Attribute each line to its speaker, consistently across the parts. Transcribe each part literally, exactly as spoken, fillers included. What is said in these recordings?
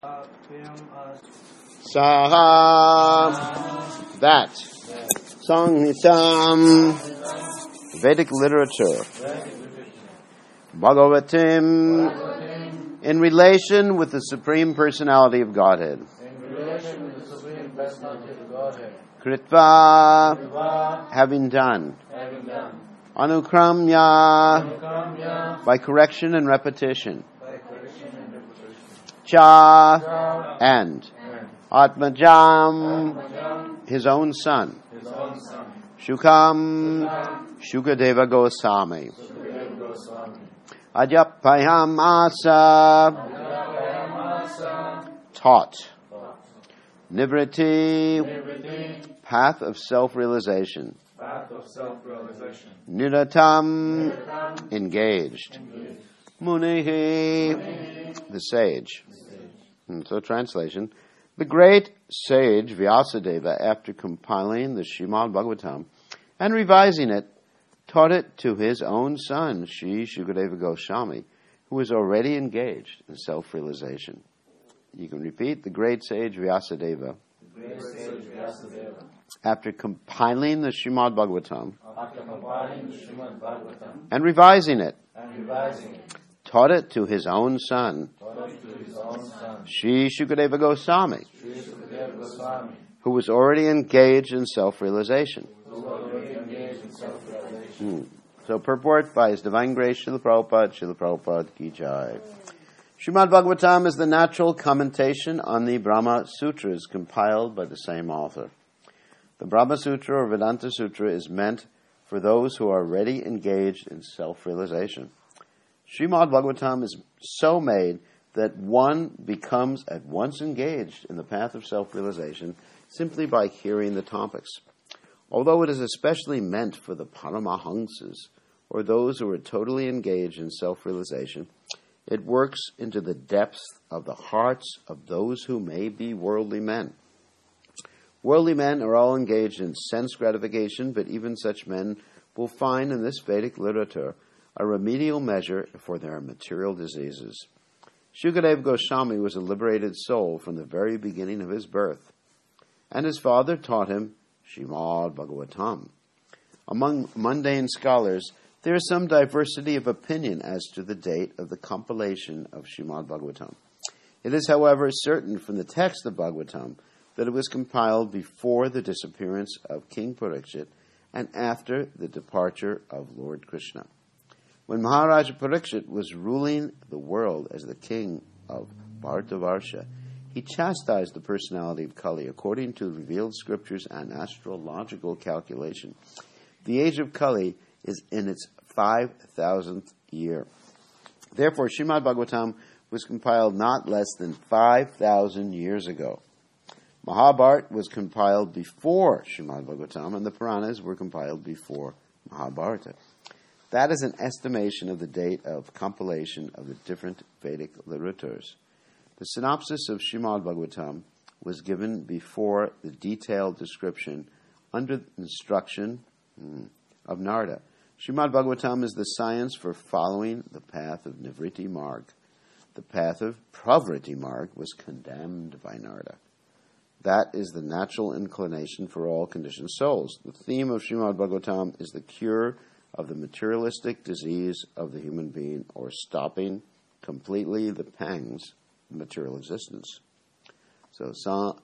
Speaker 1: Saha, that, Sanghitam, Vedic literature, Bhagavatim, in relation with the Supreme Personality of Godhead. Kritva, having done. Anukramya, by correction and repetition. Cha, and. Atmajam, his own son. Shukam, Shukadeva Goswami. Ajapayam asa, taught. Nivriti, path of self-realization. Niratam, engaged. Munihi, the sage. And so translation, the great sage Vyasadeva, after compiling the Srimad Bhagavatam and revising it, taught it to his own son, Sri Shukadeva Goswami, who was already engaged in self-realization. You can repeat, the great sage Vyasadeva, the great sage Vyasadeva, after compiling the Srimad Bhagavatam, after compiling the Srimad Bhagavatam and revising it, and revising it, taught it to his own son, Sri Shukadeva Goswami, who was already engaged in self-realization. Hmm. So purport by His Divine Grace Srila Prabhupada, Srila Prabhupada Ki Jai. Srimad Bhagavatam is the natural commentation on the Brahma Sutras compiled by the same author. The Brahma Sutra or Vedanta Sutra is meant for those who are already engaged in self-realization. Srimad Bhagavatam is so made that one becomes at once engaged in the path of self-realization simply by hearing the topics. Although it is especially meant for the Paramahamsas, or those who are totally engaged in self-realization, it works into the depths of the hearts of those who may be worldly men. Worldly men are all engaged in sense gratification, but even such men will find in this Vedic literature a remedial measure for their material diseases. Shukadeva Goswami was a liberated soul from the very beginning of his birth, and his father taught him Srimad Bhagavatam. Among mundane scholars, there is some diversity of opinion as to the date of the compilation of Srimad Bhagavatam. It is, however, certain from the text of Bhagavatam that it was compiled before the disappearance of King Parikshit and after the departure of Lord Krishna. When Maharaja Parikshit was ruling the world as the king of Bharatavarsha, he chastised the personality of Kali according to revealed scriptures and astrological calculation. The age of Kali is in its five thousandth year. Therefore, Srimad Bhagavatam was compiled not less than five thousand years ago. Mahabharata was compiled before Srimad Bhagavatam, and the Puranas were compiled before Mahabharata. That is an estimation of the date of compilation of the different Vedic literatures. The synopsis of Srimad Bhagavatam was given before the detailed description under the instruction hmm, of Narada. Srimad Bhagavatam is the science for following the path of Nivriti Marg. The path of Pravriti Marg was condemned by Narada. That is the natural inclination for all conditioned souls. The theme of Srimad Bhagavatam is the cure of the materialistic disease of the human being, or stopping completely the pangs of material existence. So,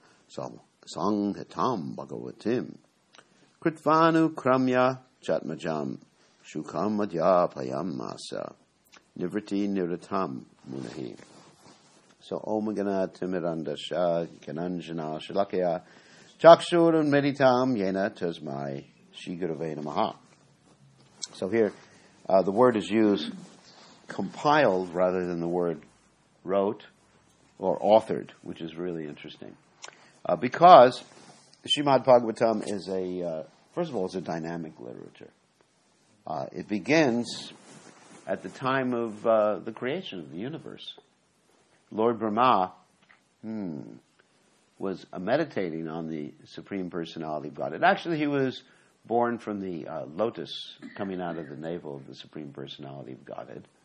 Speaker 1: Sanghitam Bhagavatim Kritvanu Kramya Chatmajam Shukam Madhyapayam Masa Nivriti Niratam Munahi. So, Om Gana Timirandasha Gananjana Shalakya Chakshur Meditam Yena Tasmai Shigurave Namaha. So here, uh, the word is used compiled rather than the word wrote or authored, which is really interesting. Uh, because Srimad Bhagavatam is a, uh, first of all, it's a dynamic literature. Uh, it begins at the time of uh, the creation of the universe. Lord Brahma hmm, was uh, meditating on the Supreme Personality of Godhead. Actually, he was born from the uh, lotus coming out of the navel of the Supreme Personality of Godhead.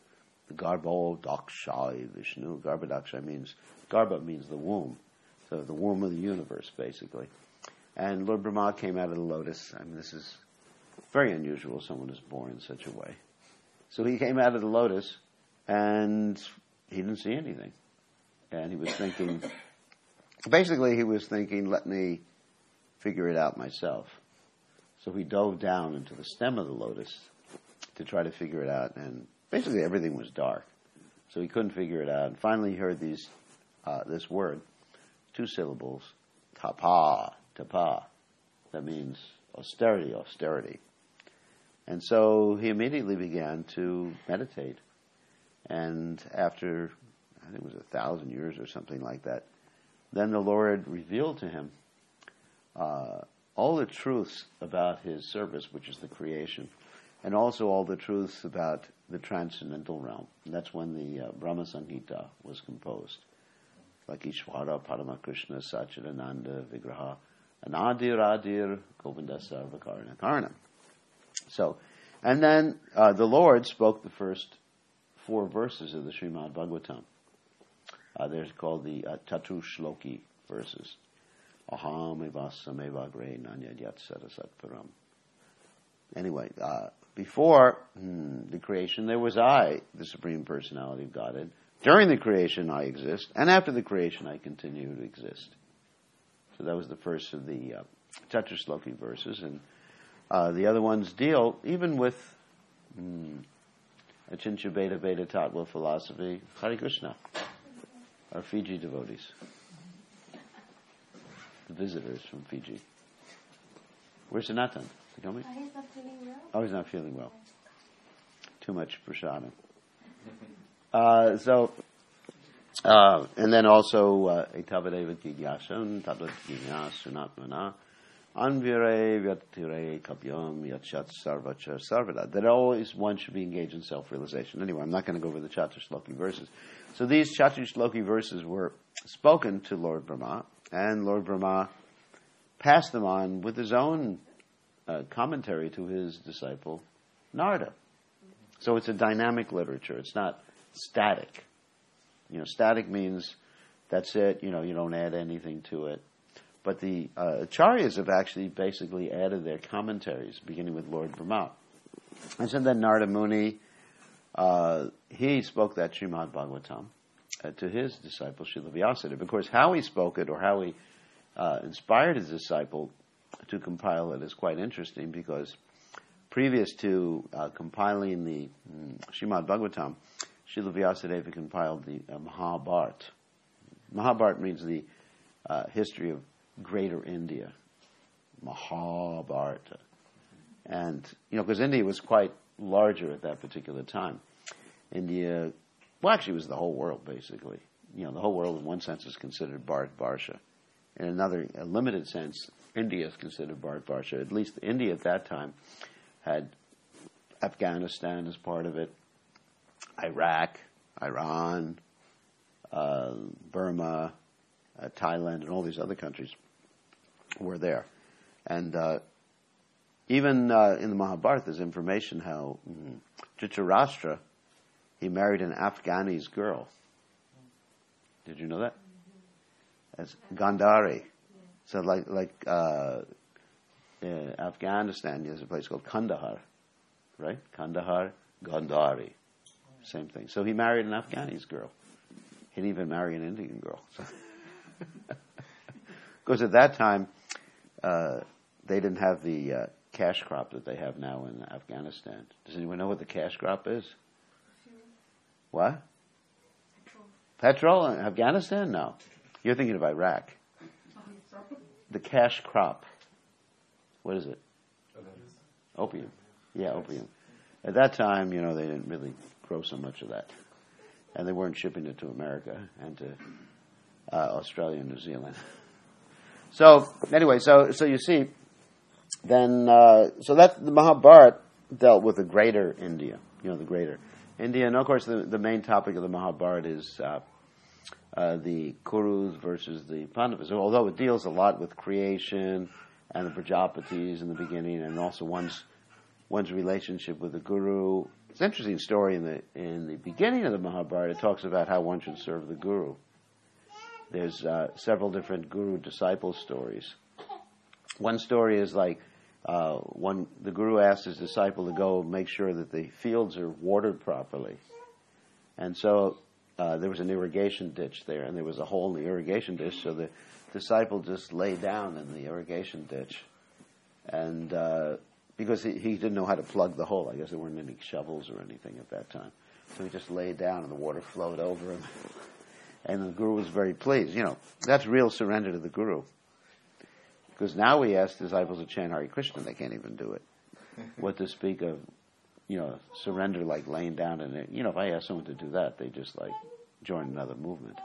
Speaker 1: the Garbo Dakshai Vishnu. Garba Dakshai means, Garba means the womb. So the womb of the universe, basically. And Lord Brahma came out of the lotus. I mean, this is very unusual, someone is born in such a way. So he came out of the lotus, and he didn't see anything. And he was thinking, basically he was thinking, let me figure it out myself. So he dove down into the stem of the lotus to try to figure it out, and basically everything was dark. So he couldn't figure it out. And finally he heard these, uh, this word, two syllables, tapa, tapa. That means austerity, austerity. And so he immediately began to meditate. And after, I think it was a thousand years or something like that, then the Lord revealed to him uh, all the truths about his service, which is the creation, and also all the truths about the transcendental realm. And that's when the uh, Brahma Samhita was composed. Like Ishvara, Paramakrishna, Satchidananda, Vigraha, Anadir, Adir, Govinda, Sarvakarna, Karna. So, and then uh, the Lord spoke the first four verses of the Srimad Bhagavatam. Uh, they're called the uh, Tatu Shloki verses. Aham evasam evagre nanyadyat sarasatparam. Anyway, uh, before hmm, the creation, there was I, the Supreme Personality of Godhead. During the creation, I exist, and after the creation, I continue to exist. So that was the first of the uh, Tatu Shloki verses, and uh, the other ones deal even with hmm, Achintya Beta Beta Tattva philosophy. Hare Krishna, our Fiji devotees, the visitors from Fiji. Where's Sanatan? Is he coming?
Speaker 2: Oh, he's not feeling well.
Speaker 1: Oh, he's not feeling well. Too much prasadam. Uh, so, uh, and then also Etavadeva Gigyasan, Tablet Gigyas, Sunatmana, Anvire Vyatire Kapyam Yachat Sarvacha Sarvada. That always one should be engaged in self-realization. Anyway, I'm not going to go over the Chaturshloki verses. So these Chaturshloki verses were spoken to Lord Brahma, and Lord Brahma passed them on with his own uh, commentary to his disciple Narada. So it's a dynamic literature. It's not static. You know, static means that's it. You know, you don't add anything to it. But the uh, Acharyas have actually basically added their commentaries, beginning with Lord Brahma. And so then Narada Muni, uh, he spoke that Srimad Bhagavatam uh, to his disciple Srila Vyasadeva. Of course, how he spoke it or how he uh, inspired his disciple to compile it is quite interesting, because previous to uh, compiling the mm, Srimad Bhagavatam, Srila Vyasadeva compiled the uh, Mahabharata. Mahabharata means the uh, history of Greater India, Mahabharata. And, you know, because India was quite larger at that particular time. India, well, actually it was the whole world, basically. You know, the whole world in one sense is considered Bharat-Varsha. In another, a limited sense, India is considered Bharat-Varsha. At least India at that time had Afghanistan as part of it, Iraq, Iran, uh, Burma, uh, Thailand, and all these other countries were there. And uh, even uh, in the Mahabharata, there's information how mm, Dhritarashtra, he married an Afghanis girl. Did you know that? As Gandhari. So like like uh, uh, Afghanistan, there's a place called Kandahar, right? Kandahar, Gandhari. Same thing. So he married an Afghanis girl. He didn't even marry an Indian girl. Because at that time, uh, they didn't have the uh, cash crop that they have now in Afghanistan. Does anyone know what the cash crop is? What? Petrol in Afghanistan? No. You're thinking of Iraq. The cash crop. What is it? Opium. Yeah, opium. At that time, you know, they didn't really grow so much of that. And they weren't shipping it to America and to uh, Australia and New Zealand. So, anyway, so so you see, then, uh, so that the Mahabharata dealt with the greater India, you know, the greater India. And, of course, the, the main topic of the Mahabharata is uh, uh, the Kurus versus the Pandavas. So, although it deals a lot with creation and the Prajapatis in the beginning, and also one's one's relationship with the Guru, It's an interesting story in the in the beginning of the Mahabharata. It talks about how one should serve the guru. There's uh, several different guru-disciple stories. One story is like uh, one the guru asked his disciple to go make sure that the fields are watered properly, and so uh, there was an irrigation ditch there, and there was a hole in the irrigation ditch. So the disciple just lay down in the irrigation ditch, and uh, because he, he didn't know how to plug the hole, I guess there weren't any shovels or anything at that time, so he just lay down, and the water flowed over him. And the guru was very pleased. You know, that's real surrender to the guru. Because now we ask disciples to chant Hare Krishna, they can't even do it. What to speak of, you know, surrender like laying down in it. You know, if I ask someone to do that, they just like join another movement.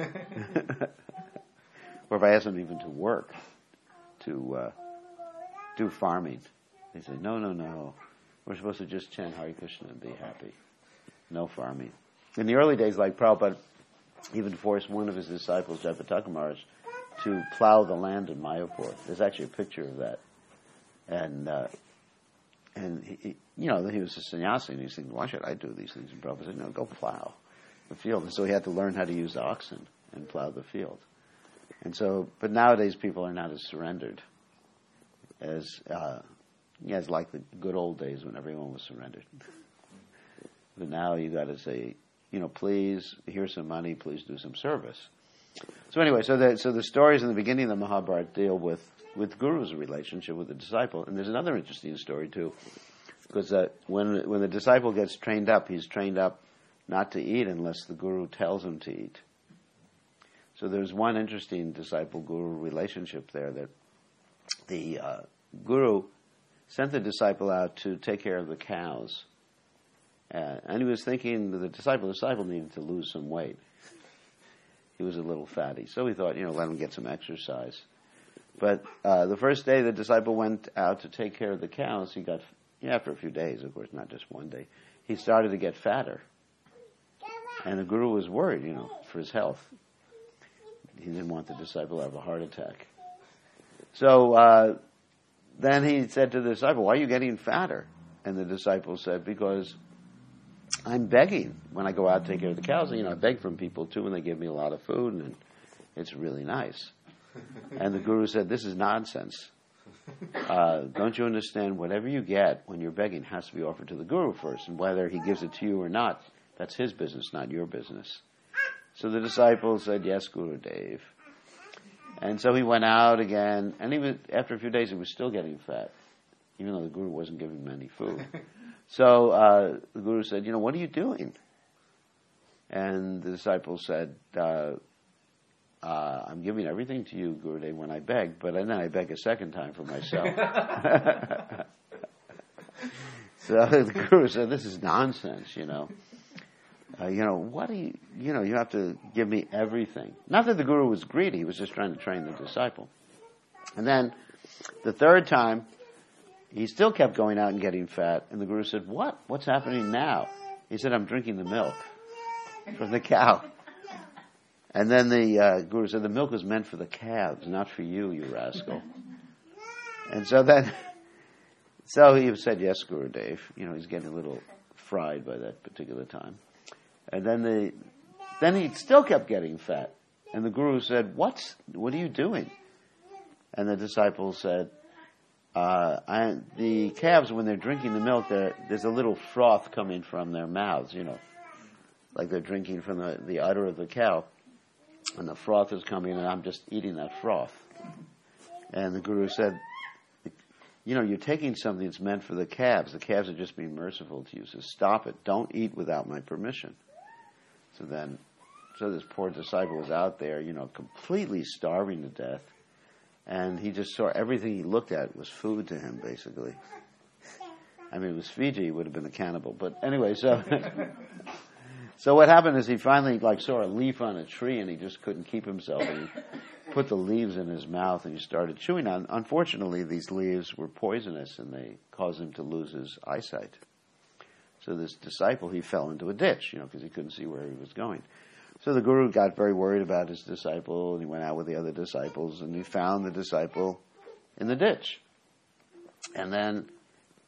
Speaker 1: Or if I ask them even to work, to uh, do farming, they say, no, no, no. We're supposed to just chant Hare Krishna and be happy. No farming. In the early days, like Prabhupada even forced one of his disciples, Jayapataka Maharaj, to plow the land in Mayapur. There's actually a picture of that. And, uh, and he, he, you know, he was a sannyasi, and he's thinking, why should I do these things? And Prabhupada said, no, go plow the field. And so he had to learn how to use oxen and plow the field. And so, but nowadays people are not as surrendered as, uh, as like the good old days when everyone was surrendered. But now you got to say, you know, please, here's some money, please do some service. So anyway, so the, so the stories in the beginning of the Mahabharata deal with, with Guru's relationship with the disciple. And there's another interesting story, too, because uh, when, when the disciple gets trained up, he's trained up not to eat unless the Guru tells him to eat. So there's one interesting disciple-Guru relationship there, that the uh, Guru sent the disciple out to take care of the cows. Uh, and he was thinking that the disciple, the disciple needed to lose some weight. He was a little fatty. So he thought, you know, let him get some exercise. But uh, the first day the disciple went out to take care of the cows, he got, yeah, after a few days, of course, not just one day, he started to get fatter. And the Guru was worried, you know, for his health. He didn't want the disciple to have a heart attack. So uh, then he said to the disciple, why are you getting fatter? And the disciple said, because I'm begging when I go out to take care of the cows. You know, I beg from people too, and they give me a lot of food, and it's really nice. And the Guru said, this is nonsense. Uh, don't you understand? Whatever you get when you're begging has to be offered to the Guru first, and whether he gives it to you or not, that's his business, not your business. So the disciple said, yes, Gurudev. And so he went out again, and he was, after a few days he was still getting fat, even though the Guru wasn't giving him any food. So uh, the Guru said, you know, what are you doing? And the disciple said, uh, uh, I'm giving everything to you, Gurudev, when I beg, but then I beg a second time for myself. So the Guru said, this is nonsense, you know. Uh, you know, what do you, you know, you have to give me everything. Not that the Guru was greedy, he was just trying to train the disciple. And then the third time, he still kept going out and getting fat. And the Guru said, what? What's happening now? He said, I'm drinking the milk from the cow. And then the uh, Guru said, the milk is meant for the calves, not for you, you rascal. And so then, so he said, yes, Gurudev. You know, he's getting a little fried by that particular time. And then the, then he still kept getting fat. And the Guru said, what's, what are you doing? And the disciple said, Uh, I, the calves, when they're drinking the milk, there's a little froth coming from their mouths, you know, like they're drinking from the, the udder of the cow, and the froth is coming, and I'm just eating that froth. And the Guru said, you know, you're taking something that's meant for the calves. The calves are just being merciful to you. So stop it. Don't eat without my permission. So then, so this poor disciple was out there, you know, completely starving to death. And he just saw everything he looked at was food to him, basically. I mean, it was Fiji, he would have been a cannibal. But anyway, so so what happened is he finally like saw a leaf on a tree, and he just couldn't keep himself. And he put the leaves in his mouth, and he started chewing on. Unfortunately, these leaves were poisonous, and they caused him to lose his eyesight. So this disciple, he fell into a ditch, you know, because he couldn't see where he was going. So the Guru got very worried about his disciple, and he went out with the other disciples, and he found the disciple in the ditch. And then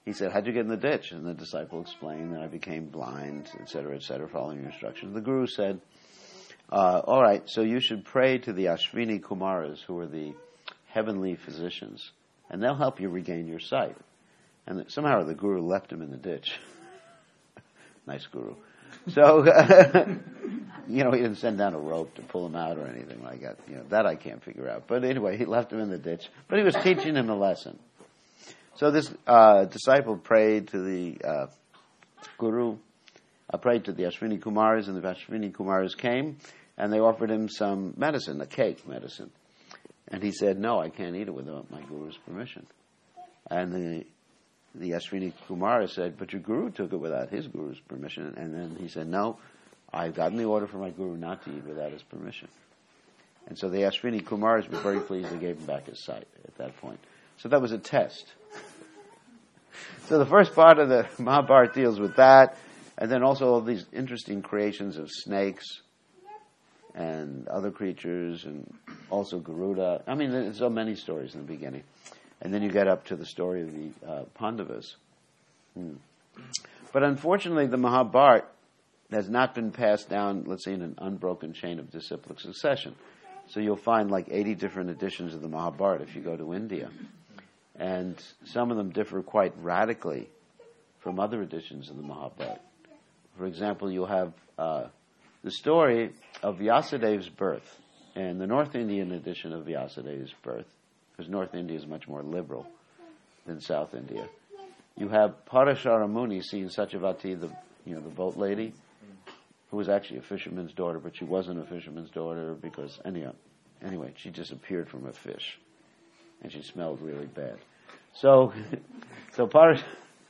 Speaker 1: he said, how'd you get in the ditch? And the disciple explained that I became blind, et cetera, et cetera, following your instructions. The Guru said, uh, all right, so you should pray to the Ashwini Kumaras, who are the heavenly physicians, and they'll help you regain your sight. And somehow the Guru left him in the ditch. Nice Guru. So, you know, he didn't send down a rope to pull him out or anything like that. You know, that I can't figure out. But anyway, he left him in the ditch. But he was teaching him a lesson. So this uh, disciple prayed to the uh, Guru, uh, prayed to the Ashwini Kumaras, and the Ashwini Kumaras came, and they offered him some medicine, a cake medicine. And he said, no, I can't eat it without my Guru's permission. And the the Ashwini Kumara said, but your Guru took it without his Guru's permission. And then he said, no, I've gotten the order from my Guru not to eat without his permission. And so the Ashwini Kumaras were very pleased. They gave him back his sight at that point. So that was a test. So the first part of the Mahabharata deals with that, and then also all these interesting creations of snakes and other creatures, and also Garuda. I mean, there's so many stories in the beginning. And then you get up to the story of the uh, Pandavas. Hmm. But unfortunately, the Mahabharata has not been passed down, let's say, in an unbroken chain of disciplic succession. So you'll find like eighty different editions of the Mahabharata if you go to India. And some of them differ quite radically from other editions of the Mahabharata. For example, you'll have uh, the story of Vyasadev's birth. And the North Indian edition of Vyasadev's birth, because North India is much more liberal than South India. You have Parashara Muni seeing Satyavati, the you know the boat lady, who was actually a fisherman's daughter, but she wasn't a fisherman's daughter because anyhow, anyway, she disappeared from a fish, and she smelled really bad. So, so Parash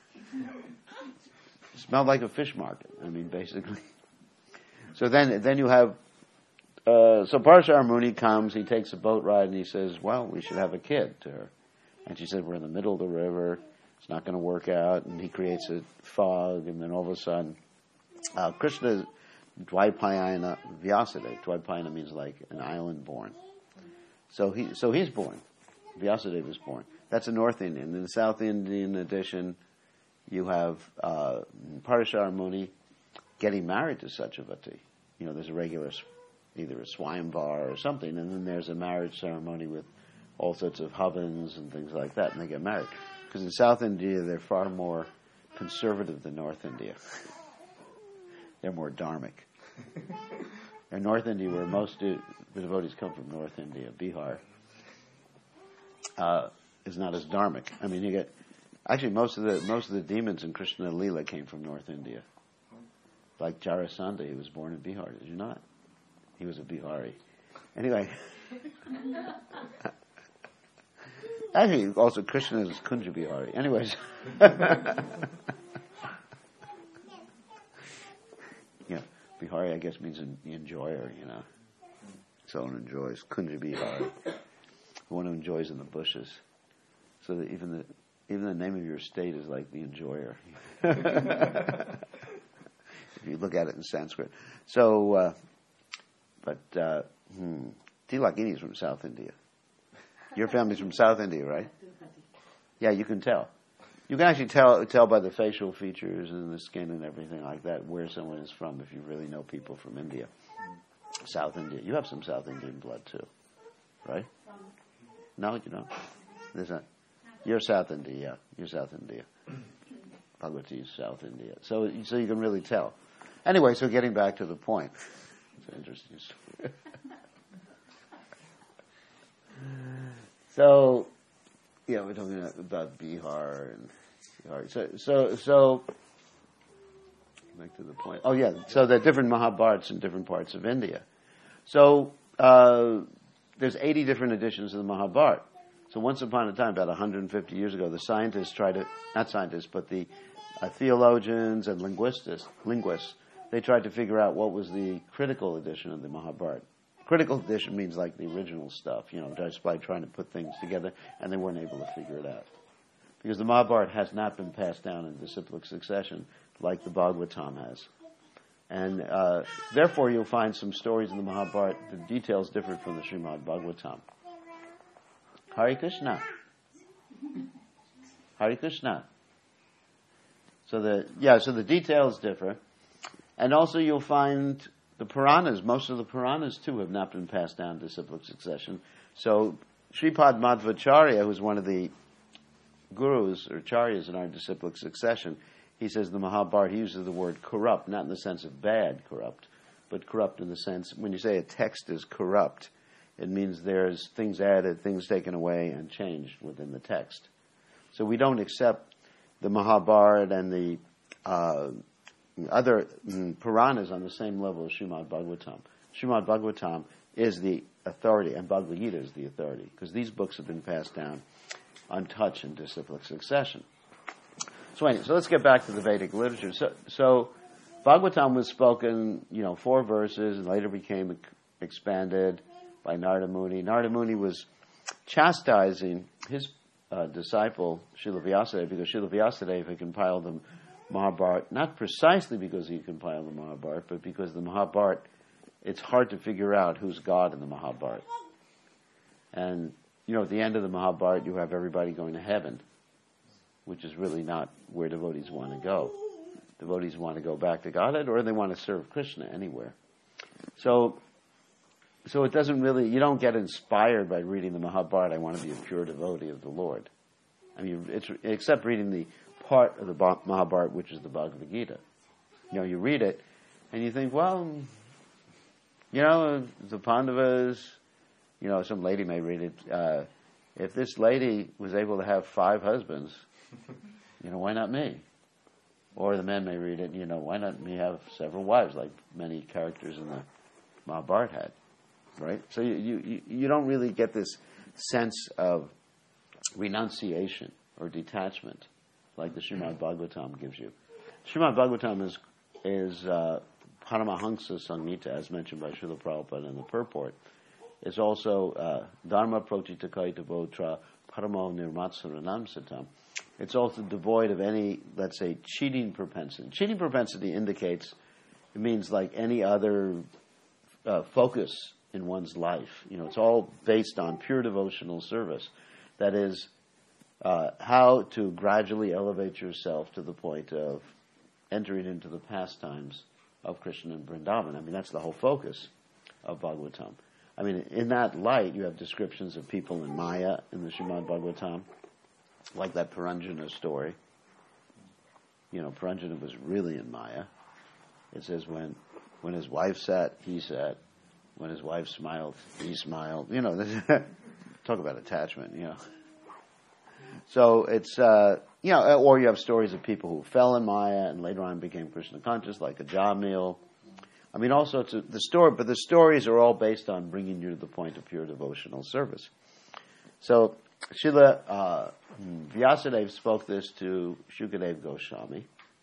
Speaker 1: smelled like a fish market. I mean, basically. So then, then you have. Uh, so Parashara Muni comes, he takes a boat ride, and he says, well, we should have a kid to her. And she said, we're in the middle of the river, it's not going to work out, and he creates a fog, and then all of a sudden, uh, Krishna, Dvaipayana Vyasadeva, Dvaipayana means like an island born. So he, so he's born. Vyasadeva is born. That's a North Indian. In the South Indian edition, you have uh, Parashara Muni getting married to Satyavati. You know, there's a regular either a Swayamvar or something, and then there's a marriage ceremony with all sorts of havans and things like that, and they get married. Because in South India, they're far more conservative than North India. They're more dharmic. In North India, where most de- the devotees come from North India, Bihar, uh, is not as dharmic. I mean, you get actually most of the most of the demons in Krishna Lila came from North India. Like Jarasandha, he was born in Bihar. Did you not? He was a Bihari. Anyway. Actually, also Krishna is Kunja Bihari. Anyways. Yeah, Bihari, I guess, means an enjoyer, you know. Someone enjoys. Kunja Bihari. One who enjoys in the bushes. So that even the even the name of your state is like the enjoyer. If you look at it in Sanskrit. So, uh, but uh, hmm, Tilakini is from South India. Your family's from South India, right? Yeah, you can tell. You can actually tell tell by the facial features and the skin and everything like that where someone is from if you really know people from India. South India. You have some South Indian blood too, right? No, you don't. There's not. You're South India, yeah. You're South India. Bhagwati is South India. So, so you can really tell. Anyway, so getting back to the point. It's an interesting story. So, yeah, we're talking about Bihar and Bihar. So, so, so, back to the point. Oh, yeah. So there are different Mahabharats in different parts of India. So uh, there's eighty different editions of the Mahabharata. So once upon a time, about one hundred fifty years ago, the scientists tried to, not scientists, but the uh, theologians and linguists, linguists, they tried to figure out what was the critical edition of the Mahabharata. Critical edition means like the original stuff, you know, just by trying to put things together, and they weren't able to figure it out. Because the Mahabharata has not been passed down in disciplic succession like the Bhagavatam has. And uh, therefore you'll find some stories in the Mahabharata, the details differ from the Srimad Bhagavatam. Hare Krishna. Hare Krishna. So the yeah, so the details differ, and also you'll find the Puranas. Most of the Puranas too have not been passed down to disciplic succession. So Sripad Madhvacharya, who's one of the gurus or charyas in our disciplic succession, he says the Mahabharata, he uses the word corrupt, not in the sense of bad corrupt, but corrupt in the sense, when you say a text is corrupt, it means there's things added, things taken away, and changed within the text. So we don't accept the Mahabharata and the uh, other mm, Puranas on the same level as Srimad Bhagavatam. Srimad Bhagavatam is the authority, and Bhagavad Gita is the authority, because these books have been passed down untouched in disciplic succession. So anyway, so let's get back to the Vedic literature. So, so Bhagavatam was spoken, you know, four verses, and later became expanded by Narada Muni. Narada Muni was chastising his uh, disciple, Srila Vyasadeva, because Srila Vyasadeva had compiled the Mahabharata, not precisely because he compiled the Mahabharata, but because the Mahabharata, it's hard to figure out who's God in the Mahabharata. And, you know, at the end of the Mahabharata, you have everybody going to heaven, which is really not where devotees want to go. Devotees want to go back to Godhead, or they want to serve Krishna anywhere. So, so it doesn't really, you don't get inspired by reading the Mahabharata, I want to be a pure devotee of the Lord. I mean, it's, except reading the part of the Mahabharata, which is the Bhagavad Gita. You know, you read it, and you think, well, you know, the Pandavas, you know, some lady may read it, uh, if this lady was able to have five husbands, you know, why not me? Or the men may read it, you know, why not me have several wives, like many characters in the Mahabharata had, right? So you, you, you don't really get this sense of renunciation or detachment like the Srimad Bhagavatam gives you. Srimad Bhagavatam is, is uh, Paramahansa Samhita, as mentioned by Srila Prabhupada in the purport. It's also uh, Dharma Protitakaita Votra Paramo Nirmatsaranam Satam. It's also devoid of any, let's say, cheating propensity. Cheating propensity indicates, it means like any other uh, focus in one's life. You know, it's all based on pure devotional service. That is, uh, how to gradually elevate yourself to the point of entering into the pastimes of Krishna and Vrindavan. I mean, that's the whole focus of Bhagavatam. I mean, in that light, you have descriptions of people in Maya in the Srimad Bhagavatam, like that Puranjana story. You know, Puranjana was really in Maya. It says when when his wife sat, he sat. When his wife smiled, he smiled. You know, talk about attachment, you know. So it's, uh, you know, or you have stories of people who fell in Maya and later on became Krishna conscious, like a Jamil. I mean, all sorts of the story, but the stories are all based on bringing you to the point of pure devotional service. So Srila uh, Vyasadeva spoke this to Shukadeva Goswami,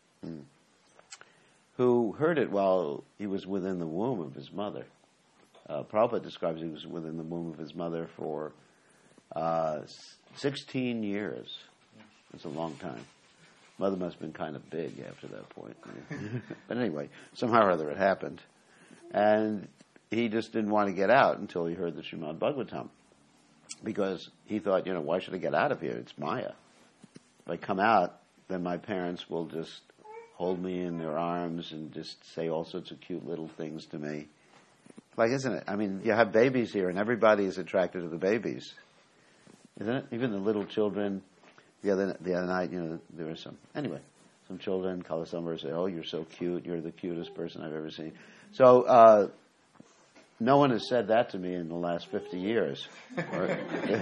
Speaker 1: who heard it while he was within the womb of his mother. Uh, Prabhupada describes he was within the womb of his mother for uh, sixteen years. It's a long time. Mother must have been kind of big after that point. But anyway, somehow or other it happened. And he just didn't want to get out until he heard the Srimad Bhagavatam. Because he thought, you know, why should I get out of here? It's Maya. If I come out, then my parents will just hold me in their arms and just say all sorts of cute little things to me. Like, isn't it? I mean, you have babies here, and everybody is attracted to the babies. Isn't it? Even the little children. The other the other night, you know, there were some, anyway, some children, Kalasambhar, say, oh, you're so cute, you're the cutest person I've ever seen. So, uh, no one has said that to me in the last fifty years. Or,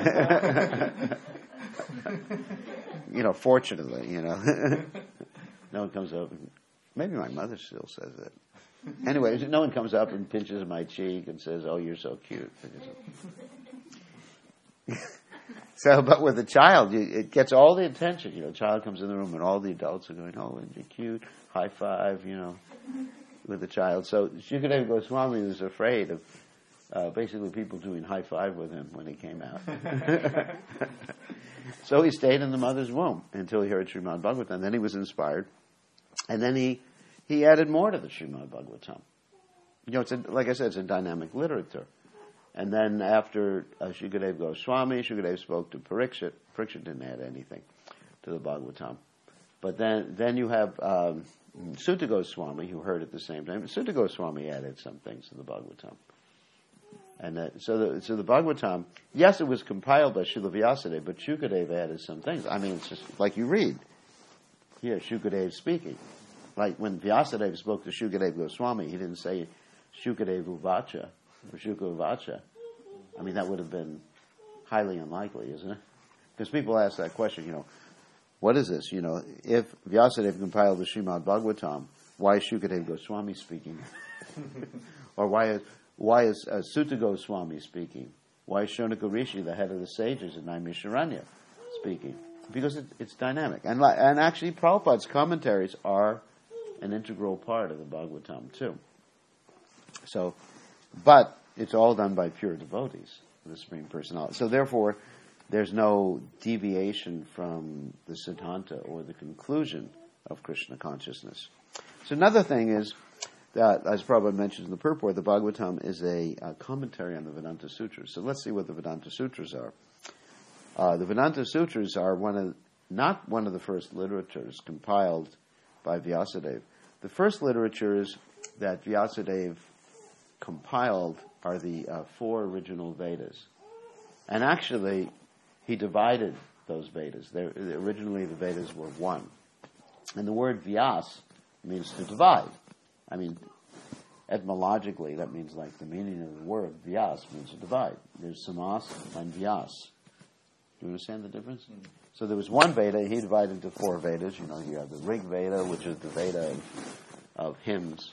Speaker 1: you know, fortunately, you know. No one comes up, and, maybe my mother still says it. Anyway, no one comes up and pinches my cheek and says, oh, you're so cute. So, but with a child, you, it gets all the attention. You know, a child comes in the room and all the adults are going, oh, isn't you cute? High five, you know, with the child. So Shukadeva Goswami was afraid of uh, basically people doing high five with him when he came out. So he stayed in the mother's womb until he heard Srimad Bhagavatam. And then he was inspired. And then he, he added more to the Srimad Bhagavatam. You know, it's a, like I said, it's a dynamic literature. And then after uh, Shukadeva Goswami, Shukadeva spoke to Parikshit. Parikshit didn't add anything to the Bhagavatam. but then then you have um, Sutta Goswami, who heard at the same time. Sutta Goswami added some things to the Bhagavatam. And uh, so, the, so the Bhagavatam, yes, it was compiled by Srila Vyasadeva, but Shukadeva added some things. I mean, it's just like you read. Here, Shukadeva speaking. Like when Vyasadeva spoke to Shukadeva Goswami, he didn't say Shukadeva Uvacha or Shuka Uvacha. I mean, that would have been highly unlikely, isn't it? Because people ask that question, you know, what is this? You know, if Vyasadeva compiled the Srimad Bhagavatam, why is Shukadeva Goswami speaking? Or why is why is uh, Sutta Goswami speaking? Why is Shonaka Rishi, the head of the sages in Naimisharanya, speaking? Because it, it's dynamic. And, and actually, Prabhupada's commentaries are an integral part of the Bhagavatam, too. So, but it's all done by pure devotees, the Supreme Personality. So therefore, there's no deviation from the Siddhanta or the conclusion of Krishna consciousness. So another thing is that, as Prabhupada mentions in the purport, the Bhagavatam is a, a commentary on the Vedanta Sutras. So let's see what the Vedanta Sutras are. Uh, the Vedanta Sutras are one of, not one of the first literatures compiled by Vyasadeva. The first literatures that Vyasadeva compiled are the uh, four original Vedas. And actually, he divided those Vedas. They're, originally, the Vedas were one. And the word Vyas means to divide. I mean, etymologically, that means like the meaning of the word Vyas means to divide. There's Samas and Vyas. Do you understand the difference? Mm-hmm. So there was one Veda, he divided into four Vedas. You know, you have the Rig Veda, which is the Veda of, of hymns.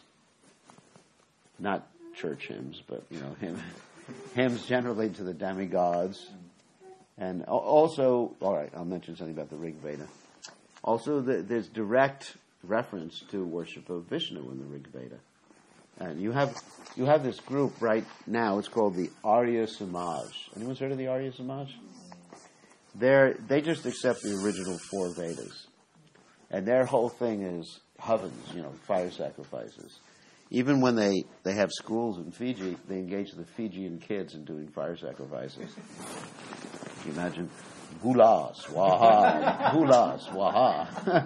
Speaker 1: Not church hymns, but, you know, hymn, hymns generally to the demigods. And also, all right, I'll mention something about the Rig Veda. Also, the, there's direct reference to worship of Vishnu in the Rig Veda. And you have you have this group right now, it's called the Arya Samaj. Anyone's heard of the Arya Samaj? They're, they just accept the original four Vedas. And their whole thing is havans, you know, fire sacrifices. Even when they, they have schools in Fiji, they engage the Fijian kids in doing fire sacrifices. Can you imagine? Gula, swaha, gula, swaha.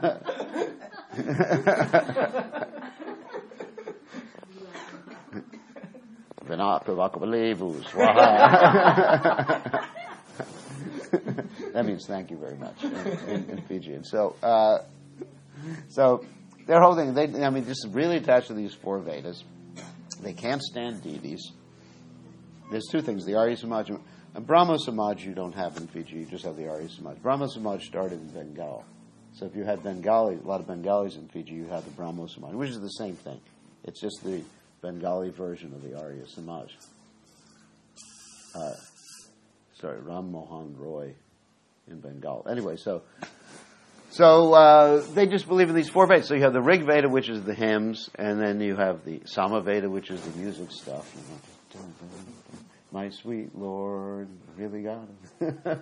Speaker 1: Vinakavakavalevu, swaha. That means thank you very much in, in, in Fijian. So, uh, so they're holding. They, I mean, just really attached to these four Vedas. They can't stand deities. There's two things: the Arya Samaj and Brahmo Samaj. You don't have in Fiji. You just have the Arya Samaj. Brahmo Samaj started in Bengal. So if you had Bengali, a lot of Bengalis in Fiji, you had the Brahmo Samaj, which is the same thing. It's just the Bengali version of the Arya Samaj. Uh, sorry, Ram Mohan Roy in Bengal. Anyway, so so uh, they just believe in these four Vedas. So you have the Rig Veda, which is the hymns, and then you have the Sama Veda, which is the music stuff. You know, my sweet Lord, really got it.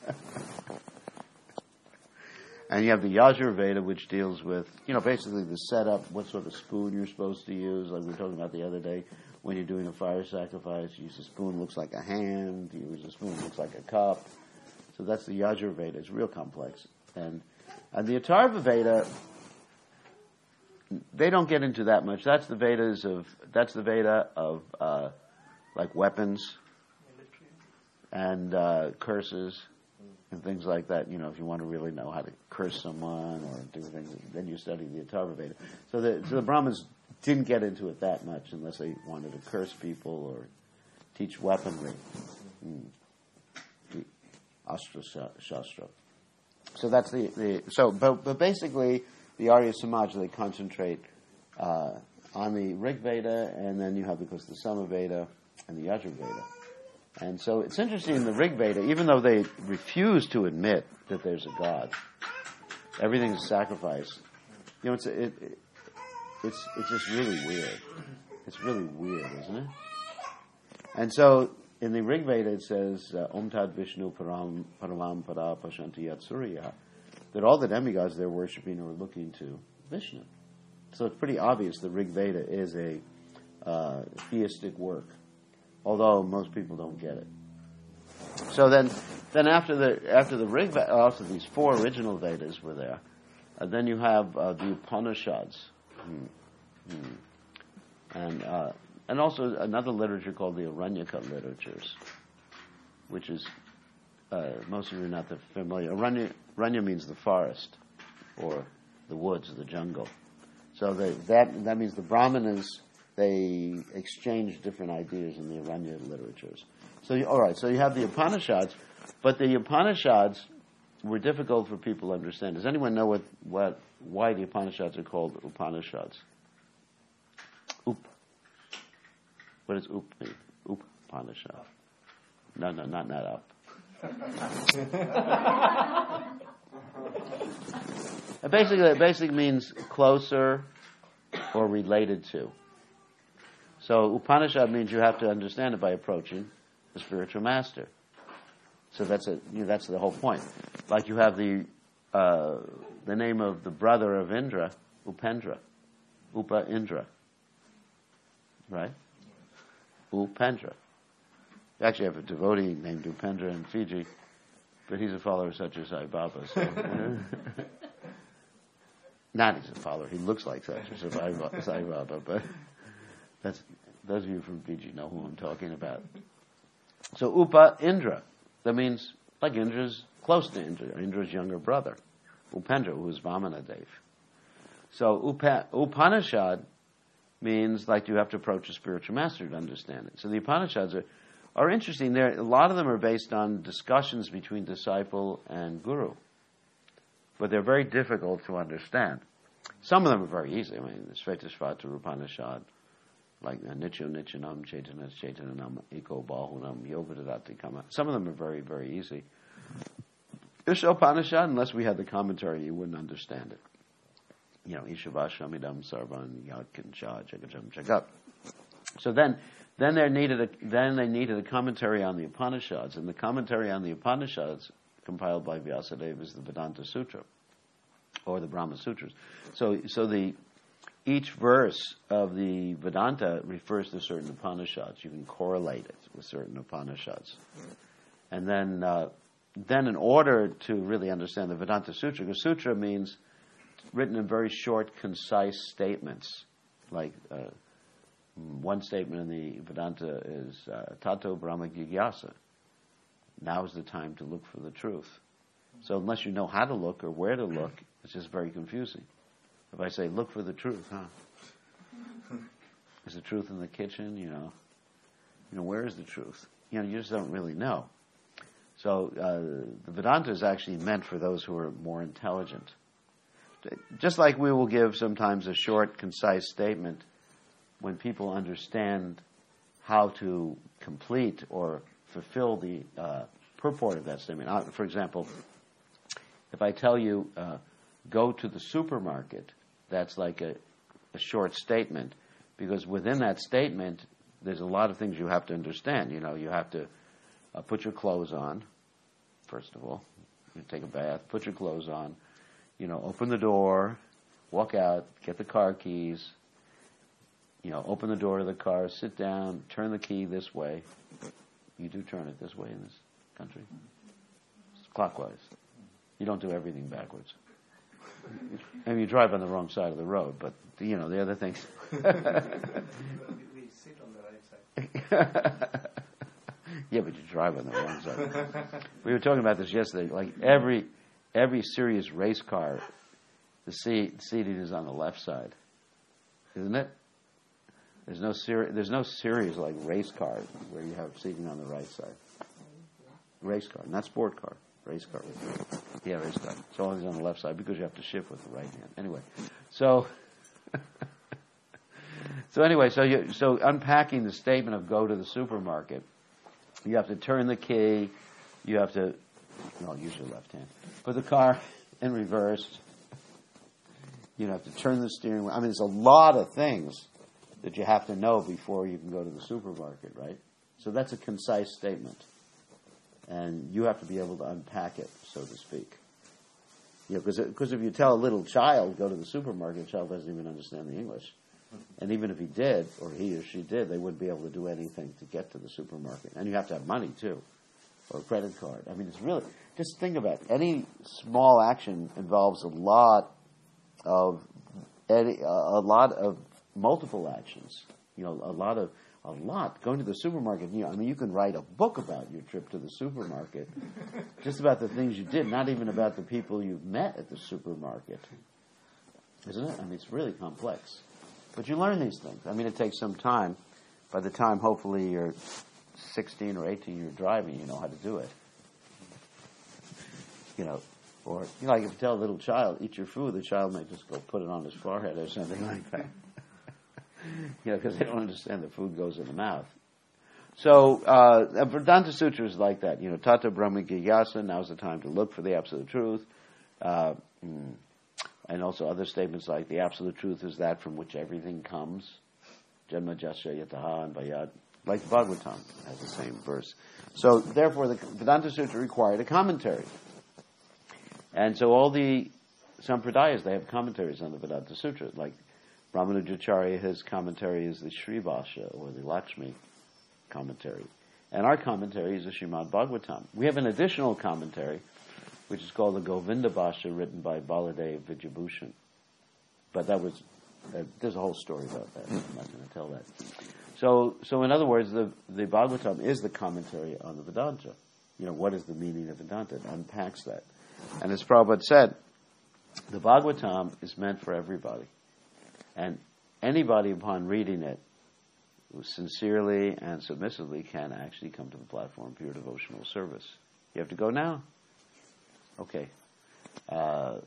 Speaker 1: And you have the Yajur Veda, which deals with, you know, basically the setup, what sort of spoon you're supposed to use, like we were talking about the other day. When you're doing a fire sacrifice, you use a spoon looks like a hand, you use a spoon looks like a cup. So that's the Yajur Veda. It's real complex. And and the Atharva Veda, they don't get into that much. That's the Vedas of, that's the Veda of, uh, like weapons and uh, curses. And things like that, you know, if you want to really know how to curse someone or do things, then you study the Atharva Veda. So the, so the Brahmins didn't get into it that much unless they wanted to curse people or teach weaponry. Mm. The Astra Shastra. So that's the, the so, but, but basically the Arya Samaj, they concentrate uh, on the Rig Veda, and then you have, because the Sama Veda and the Yajur Veda. And so it's interesting in the Rig Veda, even though they refuse to admit that there's a God, everything is sacrifice. You know, it's it, it, it's it's just really weird. It's really weird, isn't it? And so in the Rig Veda it says Om Tad Vishnu Param Paravam Pada Pashanti Yat Surya, that all the demigods they're worshiping are looking to Vishnu. So it's pretty obvious the Rig Veda is a uh, theistic work. Although most people don't get it. So then, then after the after the Rig Veda, after these four original Vedas were there, Uh, then you have uh, the Upanishads. Hmm. Hmm. And uh, and also another literature called the Aranyaka literatures, which is, uh, most of you are not that familiar. Aranya, Aranya means the forest, or the woods, the jungle. So the, that that means the Brahmanas, they exchange different ideas in the Aranya literatures. So, you, all right, so you have the Upanishads, but the Upanishads were difficult for people to understand. Does anyone know what, what why the Upanishads are called Upanishads? Up. What does up mean? Upanishad. No, no, not not up. It basically, it basically means closer or related to. So Upanishad means you have to understand it by approaching the spiritual master. So that's a, you know, that's the whole point. Like you have the uh, the name of the brother of Indra, Upendra, Upa Indra, right? Upendra. You actually have a devotee named Upendra in Fiji, but he's a follower of Sathya Sai Baba. So. Not he's a follower. He looks like Sathya Sai Baba, but that's, those of you from Fiji know who I'm talking about. So Upa Indra, that means like Indra's close to Indra, Indra's younger brother, Upendra, who is Vamana Dev. So Upa, Upanishad means like you have to approach a spiritual master to understand it. So the Upanishads are, are interesting. There, a lot of them are based on discussions between disciple and guru, but they're very difficult to understand. Some of them are very easy. I mean, the Svetasvatara Upanishad, like Nityo Nityanam Chaitanya Chaitanam Eko Bahunam Yogadadati Kama. Some of them are very, very easy. Isha Upanishad, unless we had the commentary, you wouldn't understand it. You know, Ishavashamidam Sarvan Yatkincha Jagajam Jagat. So then, then they needed a then they needed a commentary on the Upanishads, and the commentary on the Upanishads compiled by Vyasadeva is the Vedanta Sutra, or the Brahma Sutras. So, so the each verse of the Vedanta refers to certain Upanishads. You can correlate it with certain Upanishads, and then uh, then in order to really understand the Vedanta Sutra, because Sutra means written in very short, concise statements. Like uh, one statement in the Vedanta is uh, Tato Brahma Jigyasa. Now is the time to look for the truth. So unless you know how to look or where to look, it's just very confusing. If I say, look for the truth, huh? Is the truth in the kitchen? You know, you know, where is the truth? You know, you just don't really know. So uh, the Vedanta is actually meant for those who are more intelligent. Just like we will give sometimes a short, concise statement when people understand how to complete or fulfill the uh, purport of that statement. Uh, for example, if I tell you, uh, go to the supermarket, that's like a, a short statement, because within that statement, there's a lot of things you have to understand. You know, you have to uh, put your clothes on, first of all. You take a bath, put your clothes on. You know, open the door, walk out, get the car keys, you know, open the door of the car, sit down, turn the key this way. You do turn it this way in this country. It's clockwise. You don't do everything backwards. I mean, you drive on the wrong side of the road, but, you know, the other things.
Speaker 2: We sit on the right side.
Speaker 1: Yeah, but you drive on the wrong side. We were talking about this yesterday. Like, every... Every serious race car, the seat, seating is on the left side, isn't it? There's no seri- There's no serious like race car where you have seating on the right side. Race car, not sport car. Race car. Yeah, race car. It's always on the left side because you have to shift with the right hand. Anyway, so so anyway, so you so unpacking the statement of go to the supermarket, you have to turn the key. You have to. No, use your left hand. Put the car in reverse. You have to turn the steering wheel. I mean, there's a lot of things that you have to know before you can go to the supermarket, right? So that's a concise statement. And you have to be able to unpack it, so to speak. You know, because if you tell a little child, go to the supermarket, the child doesn't even understand the English. And even if he did, or he or she did, they wouldn't be able to do anything to get to the supermarket. And you have to have money, too. Or a credit card. I mean, it's really, just think about it. Any small action involves a lot of any, a lot of multiple actions. You know, a lot of a lot going to the supermarket. You know, I mean, you can write a book about your trip to the supermarket, just about the things you did, not even about the people you've met at the supermarket, isn't it? I mean, it's really complex, but you learn these things. I mean, it takes some time. By the time, hopefully, you're sixteen or eighteen, you're driving, you know how to do it. You know, or, you know, like if you tell a little child, eat your food, the child might just go put it on his forehead or something like that. You know, because they don't understand the food goes in the mouth. So, uh, Vedanta Sutra is like that. You know, Tata Brahma Jigyasa, now's the time to look for the absolute truth. Uh, and also other statements like the absolute truth is that from which everything comes. Janma Jasya Yataha and Bayad. Like Bhagavatam has the same verse. So, therefore, the Vedanta Sutra required a commentary. And so all the Sampradayas, they have commentaries on the Vedanta Sutra. Like Ramanujacharya, his commentary is the Shrivasha, or the Lakshmi commentary. And our commentary is the Srimad Bhagavatam. We have an additional commentary, which is called the Govinda Bhasha, written by Baladev Vidyabhushan. But that was, uh, there's a whole story about that. I'm not going to tell that. So, so in other words, the, the Bhagavatam is the commentary on the Vedanta. You know, what is the meaning of Vedanta? It unpacks that. And as Prabhupada said, the Bhagavatam is meant for everybody. And anybody, upon reading it, who sincerely and submissively can actually come to the platform of pure devotional service. You have to go now? Okay. Uh,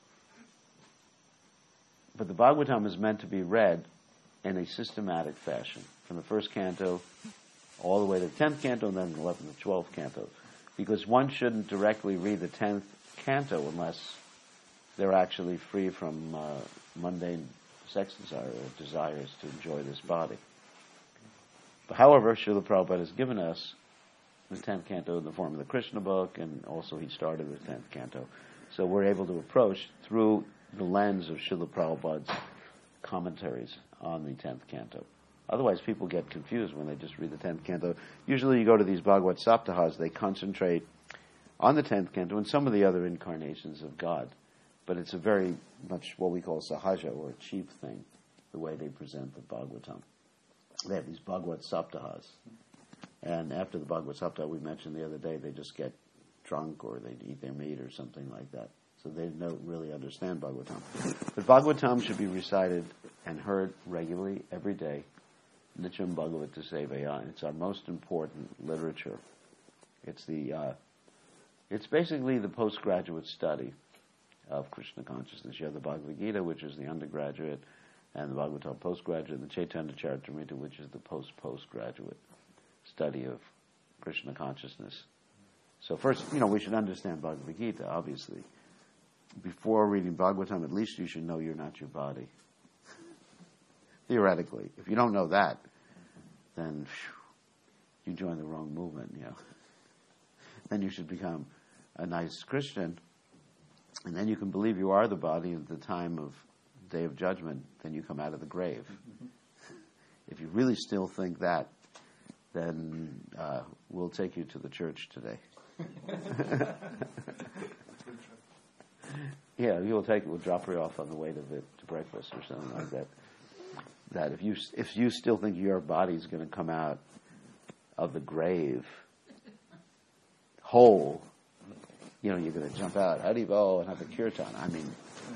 Speaker 1: but the Bhagavatam is meant to be read in a systematic fashion, from the first canto all the way to the tenth canto, and then the eleventh and twelfth canto. Because one shouldn't directly read the tenth canto unless they're actually free from uh, mundane sex desire or desires to enjoy this body. But however, Srila Prabhupada has given us the tenth canto in the form of the Krishna book, and also he started the tenth canto. So we're able to approach through the lens of Srila Prabhupada's commentaries on the tenth canto. Otherwise, people get confused when they just read the tenth canto. Usually you go to these Bhagavad Saptahas, they concentrate on the tenth canto and some of the other incarnations of God. But it's a very much what we call sahaja, or a cheap thing, the way they present the Bhagavatam. They have these Bhagavad Saptahas. And after the Bhagavad Saptaha we mentioned the other day, they just get drunk or they eat their meat or something like that. So they don't really understand Bhagavatam. But Bhagavatam should be recited and heard regularly every day. Nityam Bhagavata Sevaya. It's our most important literature. It's the, uh, it's basically the postgraduate study of Krishna consciousness. You have the Bhagavad Gita, which is the undergraduate, and the Bhagavatam postgraduate, and the Chaitanya Charitamrita, which is the post-postgraduate study of Krishna consciousness. So first, you know, we should understand Bhagavad Gita, obviously. Before reading Bhagavatam, at least you should know you're not your body. Theoretically. If you don't know that, then phew, you join the wrong movement, you know. Then you should become a nice Christian, and then you can believe you are the body at the time of Day of Judgment, then you come out of the grave. If you really still think that, then uh, we'll take you to the church today. Yeah, you'll take it. We'll drop her off on the way to the, to breakfast or something like that. That if you if you still think your body's going to come out of the grave whole, you know, you're going to jump out, Haribo, and have a kirtan. I mean,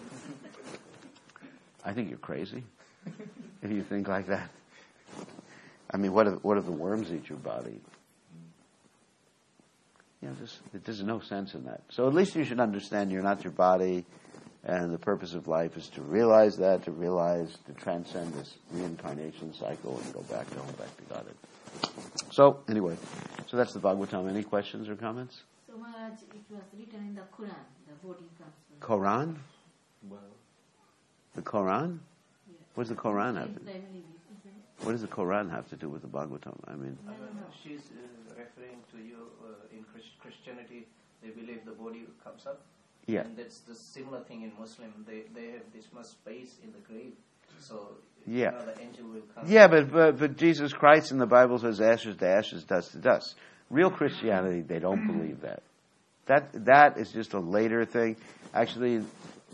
Speaker 1: I think you're crazy if you think like that. I mean, what if what if the worms eat your body? You know, just, there's no sense in that. So at least you should understand you're not your body, and the purpose of life is to realize that, to realize, to transcend this reincarnation cycle and go back, go back to Godhead. So, anyway, so that's the Bhagavatam. Any questions or comments?
Speaker 3: So, Maharaj, it was written in the Quran, the body comes from...
Speaker 1: Quran?
Speaker 2: Well,
Speaker 1: The Quran?
Speaker 3: Yeah.
Speaker 1: What does the Quran have to do?
Speaker 3: Primarily, isn't it?
Speaker 1: What does the Quran have to do with the Bhagavatam? I mean,
Speaker 3: No, no, no.
Speaker 2: she's uh, referring to you uh, in Christ- Christianity. They believe the body comes up.
Speaker 1: yeah.
Speaker 2: And that's the similar thing in Muslim. They they have this much space in the grave. So
Speaker 1: Yeah.
Speaker 2: you know, the angel will come.
Speaker 1: Yeah, but, but but Jesus Christ in the Bible says ashes to ashes, dust to dust. Real Christianity, they don't believe that. That that is just a later thing. Actually,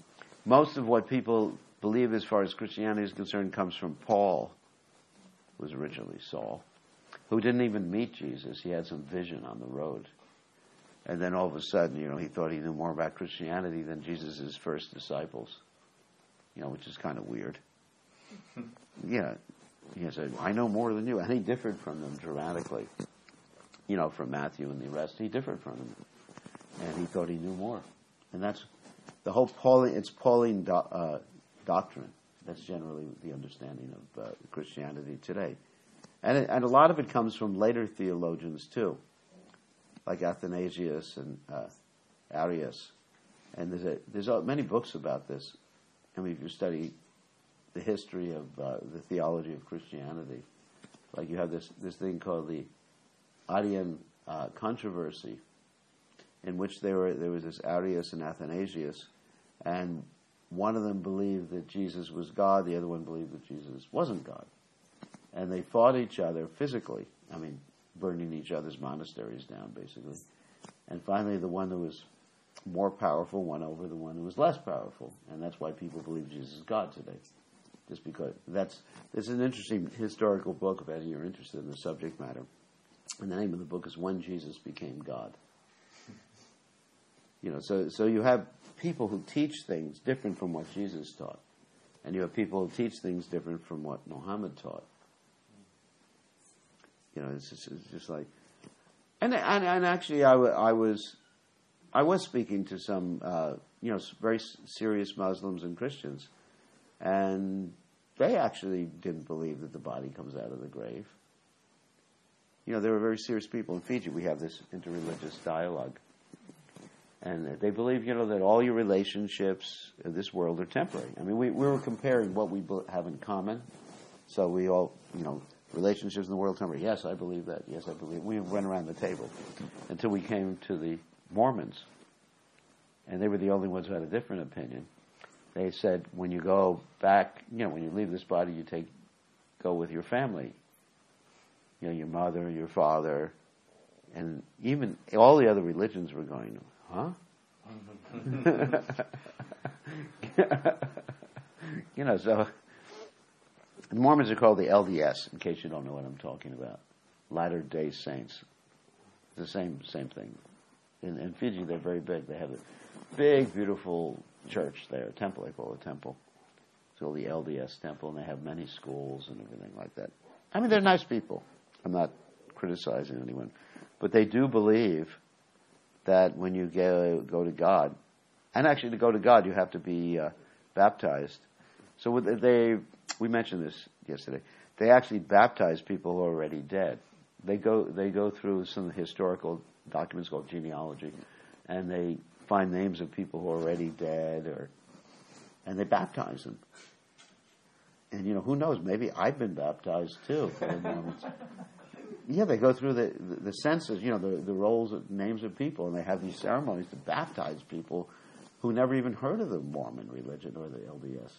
Speaker 1: most of what people believe as far as Christianity is concerned comes from Paul, who was originally Saul, who didn't even meet Jesus. He had some vision on the road. And then all of a sudden, you know, he thought he knew more about Christianity than Jesus' first disciples, you know, which is kind of weird. Yeah, he said, I know more than you. And he differed from them dramatically. You know, from Matthew and the rest, he differed from them. And he thought he knew more. And that's the whole Pauline, it's Pauline do, uh, doctrine. That's generally the understanding of uh, Christianity today. And, it, and a lot of it comes from later theologians, too, like Athanasius and uh, Arius. And there's, a, there's a, many books about this. I mean, if you study the history of uh, the theology of Christianity, like you have this, this thing called the Arian uh, controversy, in which there were there was this Arius and Athanasius, and one of them believed that Jesus was God, the other one believed that Jesus wasn't God. And they fought each other physically, I mean, burning each other's monasteries down, basically. And finally, the one that was more powerful won over the one who was less powerful. And that's why people believe Jesus is God today. Just because that's, it's an interesting historical book if any you're interested in the subject matter. And the name of the book is When Jesus Became God. You know, so so you have people who teach things different from what Jesus taught. And you have people who teach things different from what Muhammad taught. You know, it's just, it's just like... And, and and actually, I, w- I was I was speaking to some, uh, you know, very serious Muslims and Christians. And they actually didn't believe that the body comes out of the grave. You know, they were very serious people. In Fiji, we have this interreligious dialogue. And they believe, you know, that all your relationships in this world are temporary. I mean, we, we were comparing what we have in common. So we all, you know, relationships in the world are temporary. Yes, I believe that. Yes, I believe. We went around the table until we came to the Mormons. And they were the only ones who had a different opinion. They said, when you go back, you know, when you leave this body, you take, go with your family. You know, your mother, your father, and even all the other religions were going, huh? You know, so the Mormons are called the L D S, in case you don't know what I'm talking about. Latter-day Saints. The same same thing. In, in Fiji, they're very big. They have a big, beautiful church there, a temple, they call it a temple. It's called the L D S temple, and they have many schools and everything like that. I mean, they're nice people. I'm not criticizing anyone. But they do believe that when you go, go to God, and actually to go to God, you have to be uh, baptized. So they, we mentioned this yesterday, they actually baptize people who are already dead. They go, they go through some historical documents called genealogy, and they find names of people who are already dead, or, and they baptize them. And, you know, who knows, maybe I've been baptized too. And, um, yeah, they go through the, the, the census, you know, the, the rolls of names of people, and they have these ceremonies to baptize people who never even heard of the Mormon religion or the L D S.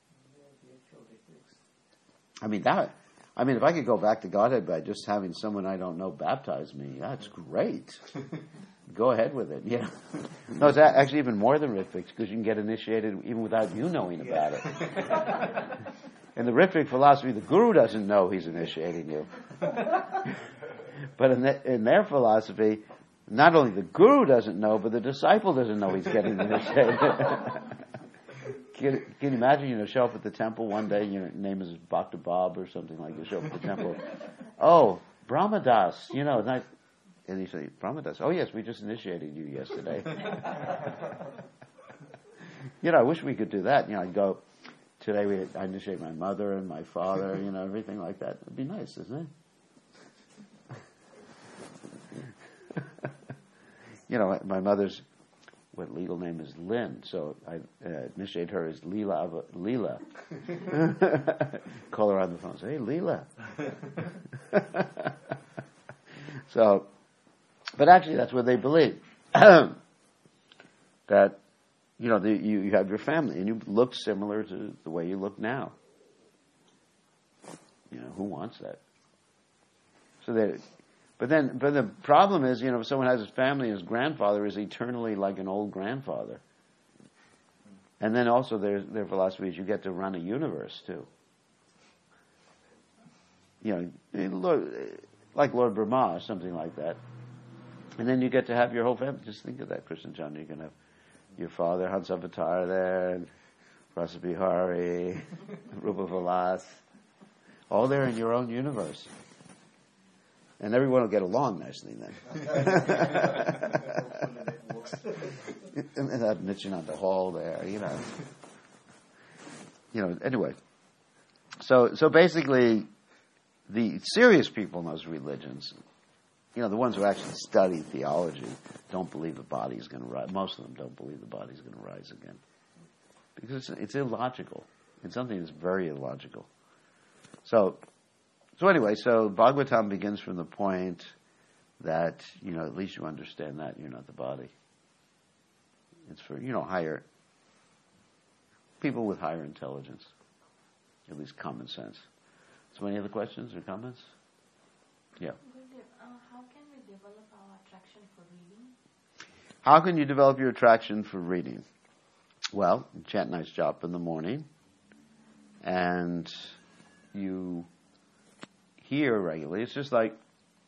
Speaker 1: I mean, that, I mean, if I could go back to Godhead by just having someone I don't know baptize me, that's great. Go ahead with it. You know? No, it's actually even more than Ritviks, because you can get initiated even without you knowing about it. In the Ritvic philosophy, the guru doesn't know he's initiating you. But in, the, in their philosophy, not only the guru doesn't know, but the disciple doesn't know he's getting initiated. Can, can you imagine, you know, show up at the temple one day, your name is Bhakta Bob or something like that, show up at the temple. Oh, Brahmadas, you know, and, I, and you say, Brahmadas, oh yes, we just initiated you yesterday. You know, I wish we could do that. You know, I'd go, today we, I initiate my mother and my father, you know, everything like that. It'd be nice, isn't it? You know, my mother's, what legal name is Lynn, so I uh, initiate her as Leela. Leela. Call her on the phone, say, hey, Leela. So, but actually that's what they believe. That, you know, the, you, you have your family, and you look similar to the way you look now. You know, who wants that? So they... But then, but the problem is, you know, if someone has his family, his grandfather is eternally like an old grandfather. And then also their their philosophy is you get to run a universe too. You know, Lord, like Lord Brahma or something like that. And then you get to have your whole family. Just think of that, Krishna Chandra. You're going to have your father, Hans Avatar, there, and Rasa Bihari, Rupa Vilas, all there in your own universe. And everyone will get along nicely then. And that Nityananda Hall there, you know. You know, anyway. So so basically, the serious people in those religions, you know, the ones who actually study theology, don't believe the body's going to rise. Most of them don't believe the body's going to rise again. Because it's, it's illogical. It's something that's very illogical. So, so anyway, so Bhagavatam begins from the point that, you know, at least you understand that you're not the body. It's for, you know, higher, people with higher intelligence, at least common sense. So any other questions or comments? Yeah.
Speaker 3: Uh, how can we develop our attraction for reading?
Speaker 1: How can you develop your attraction for reading? Well, you chant nice japa in the morning, and you hear regularly. It's just like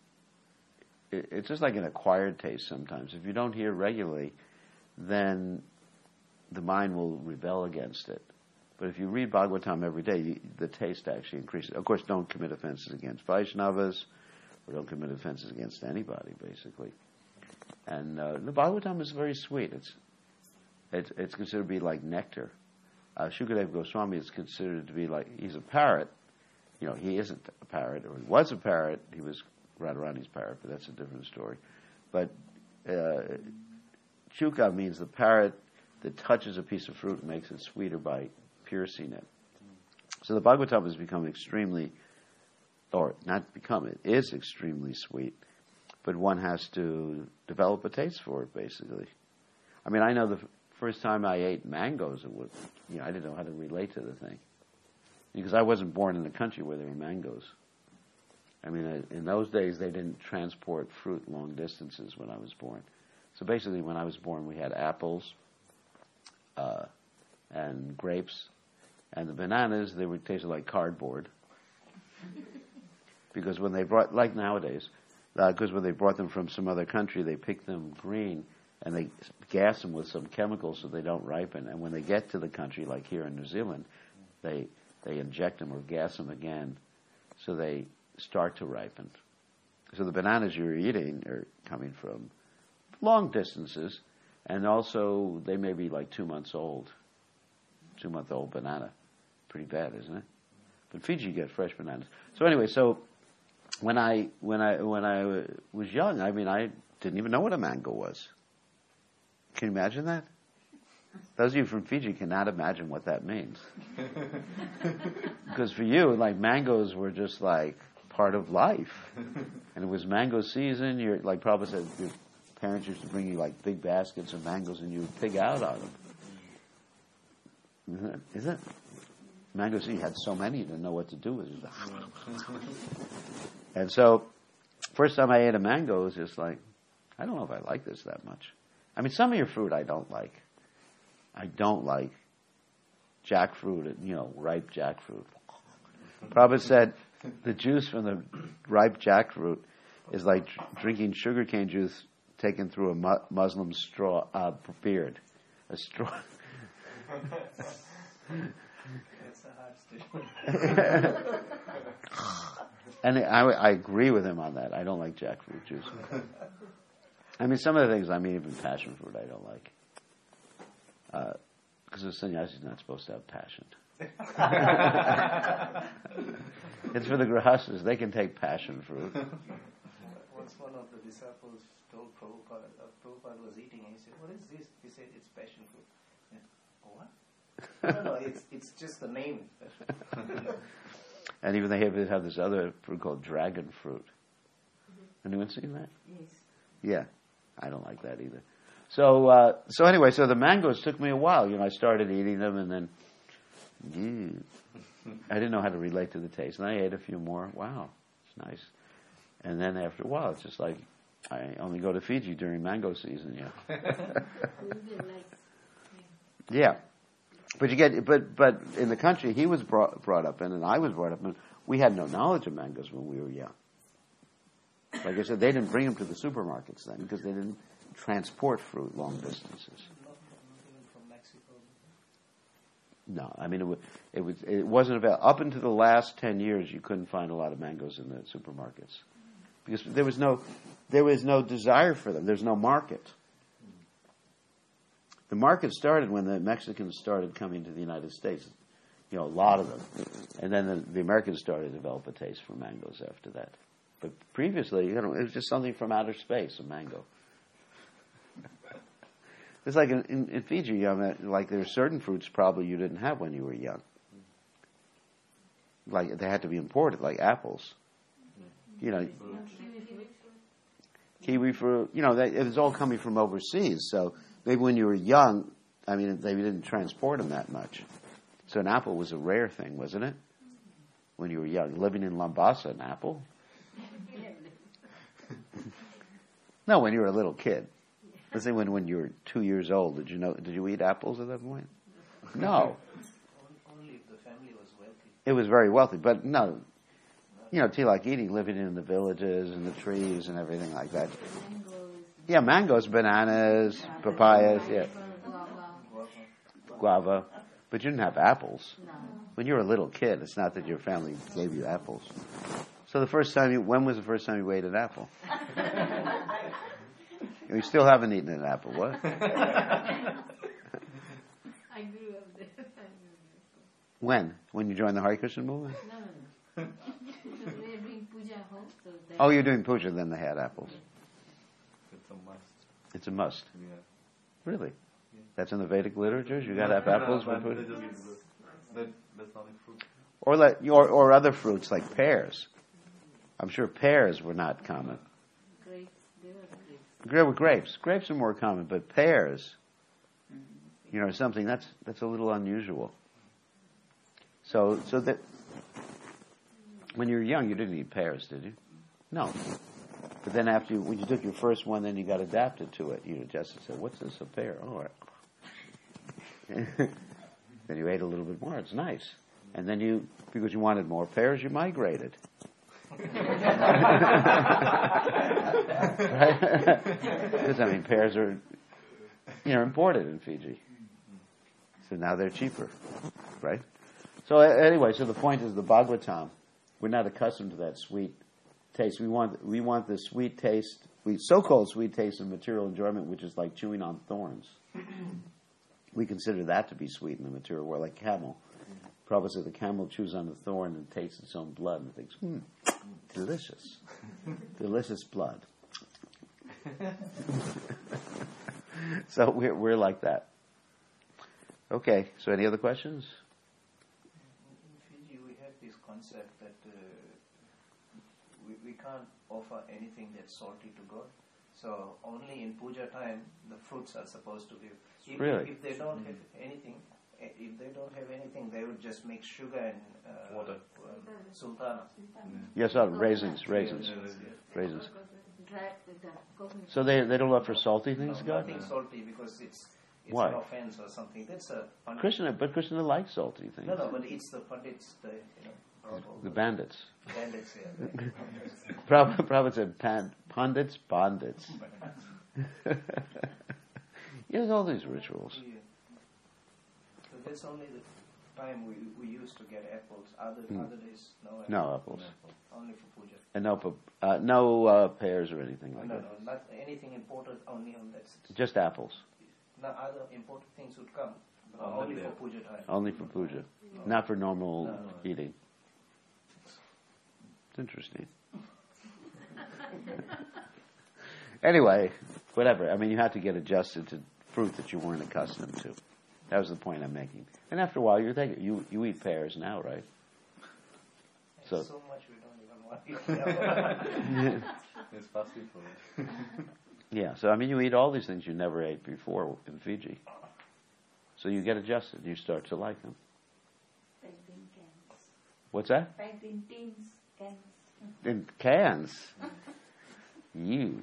Speaker 1: it's just like an acquired taste sometimes. If you don't hear regularly, then the mind will rebel against it. But if you read Bhagavatam every day, the taste actually increases. Of course, don't commit offenses against Vaishnavas, or don't commit offenses against anybody, basically. And uh, the Bhagavatam is very sweet. It's it's, it's considered to be like nectar. Uh, Shukadeva Goswami is considered to be like, he's a parrot. You know, he isn't a parrot, or he was a parrot. He was Radharani's parrot, but that's a different story. But uh, Chuka means the parrot that touches a piece of fruit and makes it sweeter by piercing it. So the Bhagavatam has become extremely, or not become, it is extremely sweet, but one has to develop a taste for it, basically. I mean, I know the f- first time I ate mangoes, it was, you know, I didn't know how to relate to the thing. Because I wasn't born in a country where there were mangoes. I mean, uh, in those days, they didn't transport fruit long distances when I was born. So basically, when I was born, we had apples uh, and grapes, and the bananas, they would taste like cardboard. Because when they brought, like nowadays, because uh, when they brought them from some other country, they picked them green, and they gas them with some chemicals so they don't ripen. And when they get to the country, like here in New Zealand, they they inject them or gas them again, so they start to ripen. So the bananas you're eating are coming from long distances, and also they may be like two months old. Two-month-old banana. Pretty bad, isn't it? But Fiji, you get fresh bananas. So anyway, so when I when I when I was young, I mean, I didn't even know what a mango was. Can you imagine that? Those of you from Fiji cannot imagine what that means. Because for you, like, mangoes were just like part of life. And it was mango season. You're, like Prabhupada said, your parents used to bring you like big baskets of mangoes and you would pig out on them. Isn't it? Is it? Mango season, you had so many you didn't know what to do with it. And so, first time I ate a mango, it was just like, I don't know if I like this that much. I mean, some of your fruit I don't like. I don't like jackfruit, you know, ripe jackfruit. Prabhupada said the juice from the ripe jackfruit is like drinking sugarcane juice taken through a mu- Muslim straw uh, beard. A straw.
Speaker 2: It's a hard statement.
Speaker 1: And I, I agree with him on that. I don't like jackfruit juice. I mean, some of the things, I mean, even passion fruit I don't like. Because uh, the sannyasi is not supposed to have passion. It's for the grahastas. They can take passion fruit.
Speaker 2: Once one of the disciples told Prabhupada, uh, Prabhupada was eating, and he said, "What is this?" He said, "It's passion fruit." Said, "What?" No, no, it's it's just the name.
Speaker 1: And even they have, have this other fruit called dragon fruit. Mm-hmm. Anyone seen that?
Speaker 3: Yes.
Speaker 1: Yeah, I don't like that either. So, uh, so anyway, so the mangoes took me a while. You know, I started eating them, and then, ew, I didn't know how to relate to the taste. And I ate a few more. Wow, it's nice. And then after a while, it's just like I only go to Fiji during mango season. Yeah. Yeah. But you get, but but in the country he was brought brought up in, and I was brought up in, we had no knowledge of mangoes when we were young. Like I said, they didn't bring them to the supermarkets then because they didn't transport fruit long distances.
Speaker 2: Not, not even from Mexico.
Speaker 1: No, I mean it was it was it wasn't about up until the last ten years you couldn't find a lot of mangoes in the supermarkets because there was no there was no desire for them. There's no market. The market started when the Mexicans started coming to the United States, you know, a lot of them, and then the, the Americans started to develop a taste for mangoes after that. But previously, you know, it was just something from outer space, a mango. It's like in, in, in Fiji, you know, like there are certain fruits probably you didn't have when you were young. Like they had to be imported, like apples. You know, kiwi fruit. You know, they, it was all coming from overseas. So maybe when you were young, I mean, they didn't transport them that much. So an apple was a rare thing, wasn't it? When you were young, living in Lambasa, an apple. No, when you were a little kid. Let's say when, when you were two years old, did you know? Did you eat apples at that point? No.
Speaker 2: Only if the family was wealthy.
Speaker 1: It was very wealthy, but no. You know, Tilak eating, living in the villages and the trees and everything like that. Yeah, mangoes, bananas, papayas, yeah, guava. But you didn't have apples. When you were a little kid, it's not that your family gave you apples. So the first time you, when was the first time you ate an apple? You still haven't eaten an apple, what?
Speaker 3: I grew up there.
Speaker 1: When? When you joined the Hare Krishna movement?
Speaker 3: No, no, no. Because we are doing puja home, so that
Speaker 1: Oh, you're doing puja, then they had apples.
Speaker 4: It's a must.
Speaker 1: It's a must.
Speaker 4: Yeah.
Speaker 1: Really? That's in the Vedic literatures? You got to have apples for
Speaker 4: No, but
Speaker 1: puja?
Speaker 4: they just give the- that- That's not like fruit.
Speaker 1: Or, like, or, or other fruits like pears. I'm sure pears were not common.
Speaker 3: grapes, they were grapes.
Speaker 1: There were grapes. Grapes are more common, but pears, you know, something that's that's a little unusual. So, so that when you were young, you didn't eat pears, did you? No. But then after you, when you took your first one, then you got adapted to it. You adjusted. Said, "What's this? A pear? Oh." Then you ate a little bit more. It's nice. And then you, because you wanted more pears, you migrated. Right? Because I mean, pears are, you know, imported in Fiji, so now they're cheaper, right? So a- anyway, so the point is the Bhagavatam. We're not accustomed to that sweet taste. We want we want the sweet taste, we so-called sweet taste of material enjoyment, which is like chewing on thorns. We consider that to be sweet in the material world, like camel. Prabhupada said the camel chews on the thorn and tastes its own blood and thinks, hmm, delicious. Delicious blood. So we're we're like that. Okay, so any other questions?
Speaker 2: In Fiji, we have this concept that uh, we, we can't offer anything that's salty to God. So only in puja time, the fruits are supposed to give. If,
Speaker 1: Really?
Speaker 2: if they don't have anything, eh, if they don't have anything, they would just make sugar and uh,
Speaker 4: Water.
Speaker 2: um, sultana.
Speaker 1: Yes, oh, raisins, raisins, raisins.
Speaker 3: Dry, the coconut.
Speaker 1: So they they don't offer salty things,
Speaker 2: No,
Speaker 1: God?
Speaker 2: nothing salty because it's it's
Speaker 1: Why?
Speaker 2: an offense or something. That's a pandit.
Speaker 1: Krishna, but Krishna likes salty things.
Speaker 2: No, no, but it's the pandits, the you know, all-
Speaker 1: The bandits.
Speaker 2: bandits here.
Speaker 1: Prabhupada, Prabhupada said pan, pundits, bandits. Yes, all these rituals.
Speaker 2: Yeah. So that's only the time we we used to get apples. Other
Speaker 1: Hmm.
Speaker 2: other days, no apples.
Speaker 1: No apples.
Speaker 2: Only for puja.
Speaker 1: And no, pa- uh, no uh, pears or anything
Speaker 2: No,
Speaker 1: like
Speaker 2: no,
Speaker 1: that.
Speaker 2: no, not anything imported. Only on that. s-
Speaker 1: Just apples.
Speaker 2: No, other imported things would come. but
Speaker 4: On
Speaker 2: only
Speaker 4: that
Speaker 2: for
Speaker 4: day.
Speaker 2: puja time.
Speaker 1: Only for puja. Not for normal
Speaker 2: No, no.
Speaker 1: eating. It's interesting. Anyway, whatever. I mean, you have to get adjusted to fruit that you weren't accustomed to. That was the point I'm making. And after a while, you're thinking, you, you eat pears now, right?
Speaker 2: It's
Speaker 1: So-
Speaker 2: so much we don't even want to eat.
Speaker 4: It's fasting for it.
Speaker 1: Yeah, so I mean, you eat all these things you never ate before in Fiji. So you get adjusted. You start to like them.
Speaker 5: Packed in cans.
Speaker 1: What's that?
Speaker 5: Packed in tins, cans.
Speaker 1: In cans. You.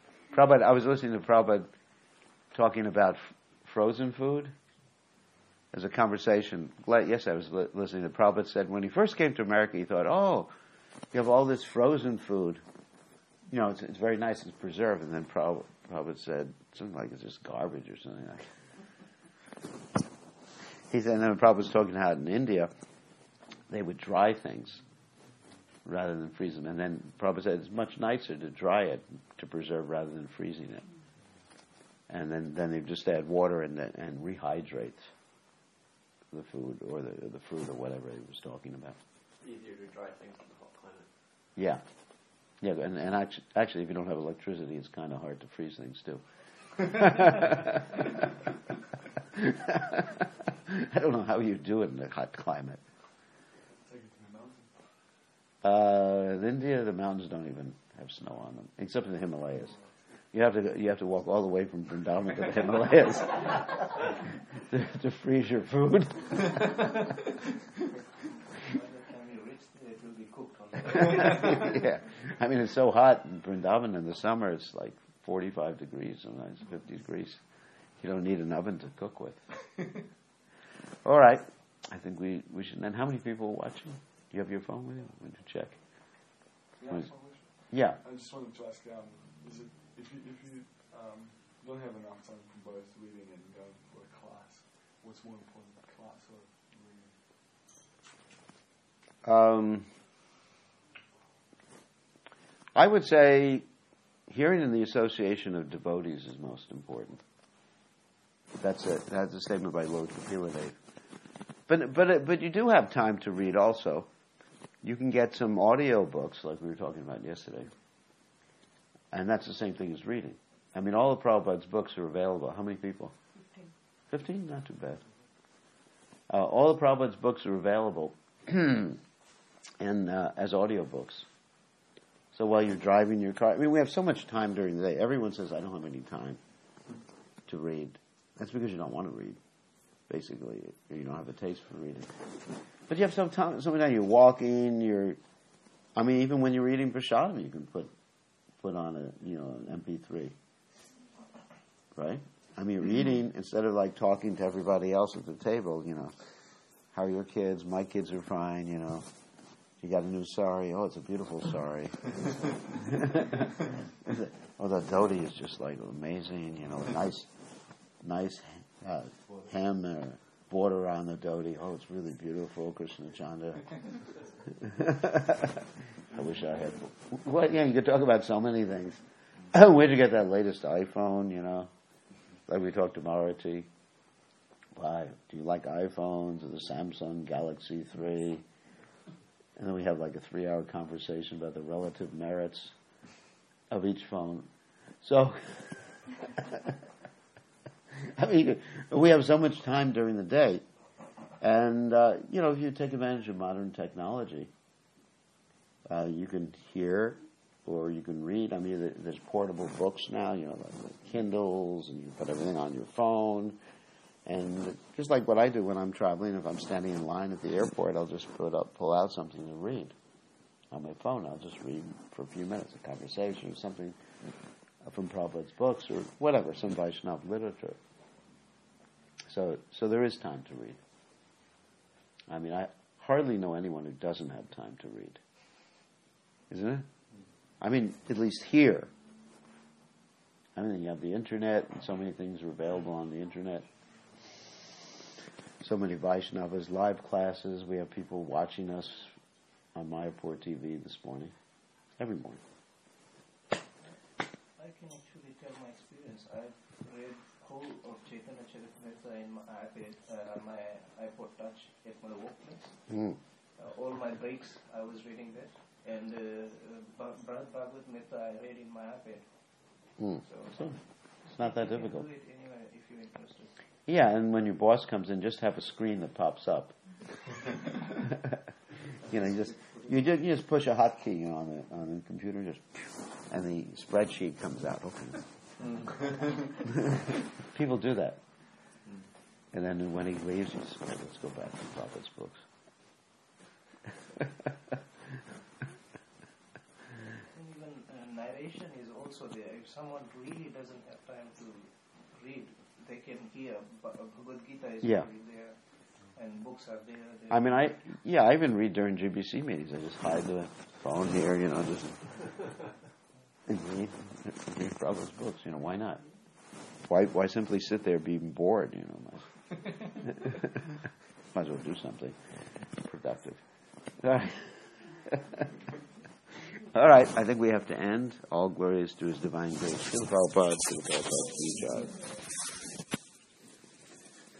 Speaker 1: Prabhupada, I was listening to Prabhupada talking about f- frozen food. there's a conversation. Like, yes, I was li- listening to Prabhupada said when he first came to America, he thought, oh, you have all this frozen food. You know, it's, it's very nice, it's preserved. And then Prabhupada, Prabhupada said something like it's just garbage or something like that. He said, and then Prabhupada was talking how in India, they would dry things rather than freeze them. And then Prabhupada said it's much nicer to dry it, to preserve rather than freezing it. And then, then they just add water and, and rehydrate the food or the, the fruit or whatever he was talking about.
Speaker 6: Easier to dry things in the hot climate.
Speaker 1: Yeah. Yeah, and, and actually, actually, if you don't have electricity, it's kind of hard to freeze things, too. I don't know how you do it in a hot climate.
Speaker 4: Take it to the mountain.
Speaker 1: Uh, in India, the mountains don't even have snow on them, except in the Himalayas. You have to go, you have to walk all the way from Vrindavan to the Himalayas to, to freeze your food.
Speaker 2: By the time you reach there, it will be cooked on the
Speaker 1: Yeah, I mean it's so hot in Vrindavan in the summer. It's like forty-five degrees, sometimes fifty degrees. You don't need an oven to cook with. All right, I think we, we should. And how many people are watching? Do you have your phone with you? We need to check.
Speaker 7: Yeah,
Speaker 1: Was-
Speaker 7: so much.
Speaker 1: Yeah.
Speaker 7: I just wanted to ask, um, is it if you if you um, don't have enough time for both reading and going for a class, what's more important, class or reading?
Speaker 1: Um, I would say hearing in the association of devotees is most important. That's a that's a statement by Lord Kapiladev. But but but you do have time to read also. You can get some audio books like we were talking about yesterday. And that's the same thing as reading. I mean, all of Prabhupada's books are available. How many people? Fifteen. Fifteen? Not too bad. Uh, all of Prabhupada's books are available and uh, as audio books. So while you're driving your car, I mean, we have so much time during the day. Everyone says, I don't have any time to read. That's because you don't want to read, basically. Or you don't have a taste for reading. But you have some time, some time you're walking, you're, I mean, even when you're reading Prasadam, you can put put on a, you know, an M P three. Right? I mean, reading, instead of like talking to everybody else at the table, you know, how are your kids? My kids are fine, you know. You got a new sari? Oh, it's a beautiful sari. Oh, the dhoti is just like amazing, you know, nice, nice uh, hem or border on the dhoti. Oh, it's really beautiful, Krishna Chanda. I wish I had. Well, yeah, you could talk about so many things. Where'd you get that latest iPhone, you know? Like we talked to Marati. Why? Do you like iPhones or the Samsung Galaxy three? And then we have like a three-hour conversation about the relative merits of each phone. So, I mean, we have so much time during the day. And, uh, you know, if you take advantage of modern technology, uh, you can hear or you can read. I mean, there- there's portable books now, you know, like, like Kindles, and you can put everything on your phone. And just like what I do when I'm traveling, if I'm standing in line at the airport, I'll just put up, pull out something to read on my phone. I'll just read for a few minutes, a conversation or something from Prabhupada's books or whatever, some Vaishnava literature. So, so there is time to read. I mean, I hardly know anyone who doesn't have time to read. Isn't it? I mean, at least here. I mean, you have the internet, and so many things are available on the internet. So many Vaishnavas, live classes. We have people watching us on Mayapur T V this morning, every morning.
Speaker 2: I can actually tell my experience. I've read whole of Chaitanya Charitamrita in my iPad, uh, my iPod Touch at my workplace.
Speaker 1: Mm.
Speaker 2: Uh, all my breaks, I was reading that, and uh, uh, Bhagavad Gita I read in my iPad.
Speaker 1: Mm.
Speaker 2: So,
Speaker 1: So it's not that
Speaker 2: you
Speaker 1: difficult.
Speaker 2: can do it anywhere if you're interested.
Speaker 1: Yeah, and when your boss comes in, just have a screen that pops up. you know, you just you just, you just push a hotkey on the on the computer, just and the spreadsheet comes out. Okay. People do that, and then when he leaves, you just let's go back to Prabhupada's books.
Speaker 2: And even uh, narration is also there. If someone really doesn't have time to read, they can hear. But Bhagavad Gita is
Speaker 1: Yeah.
Speaker 2: already there. and books are there.
Speaker 1: I mean, I yeah, I even read during G B C meetings. I just hide the phone here, you know, just and read, read Prabhupada's books. You know, why not? Why why simply sit there being bored? You know, might, might as well do something productive. All right. All right, I think we have to end. All glory is to His divine grace. Srila Prabhupada, Srila Prabhupada, Ki Jai.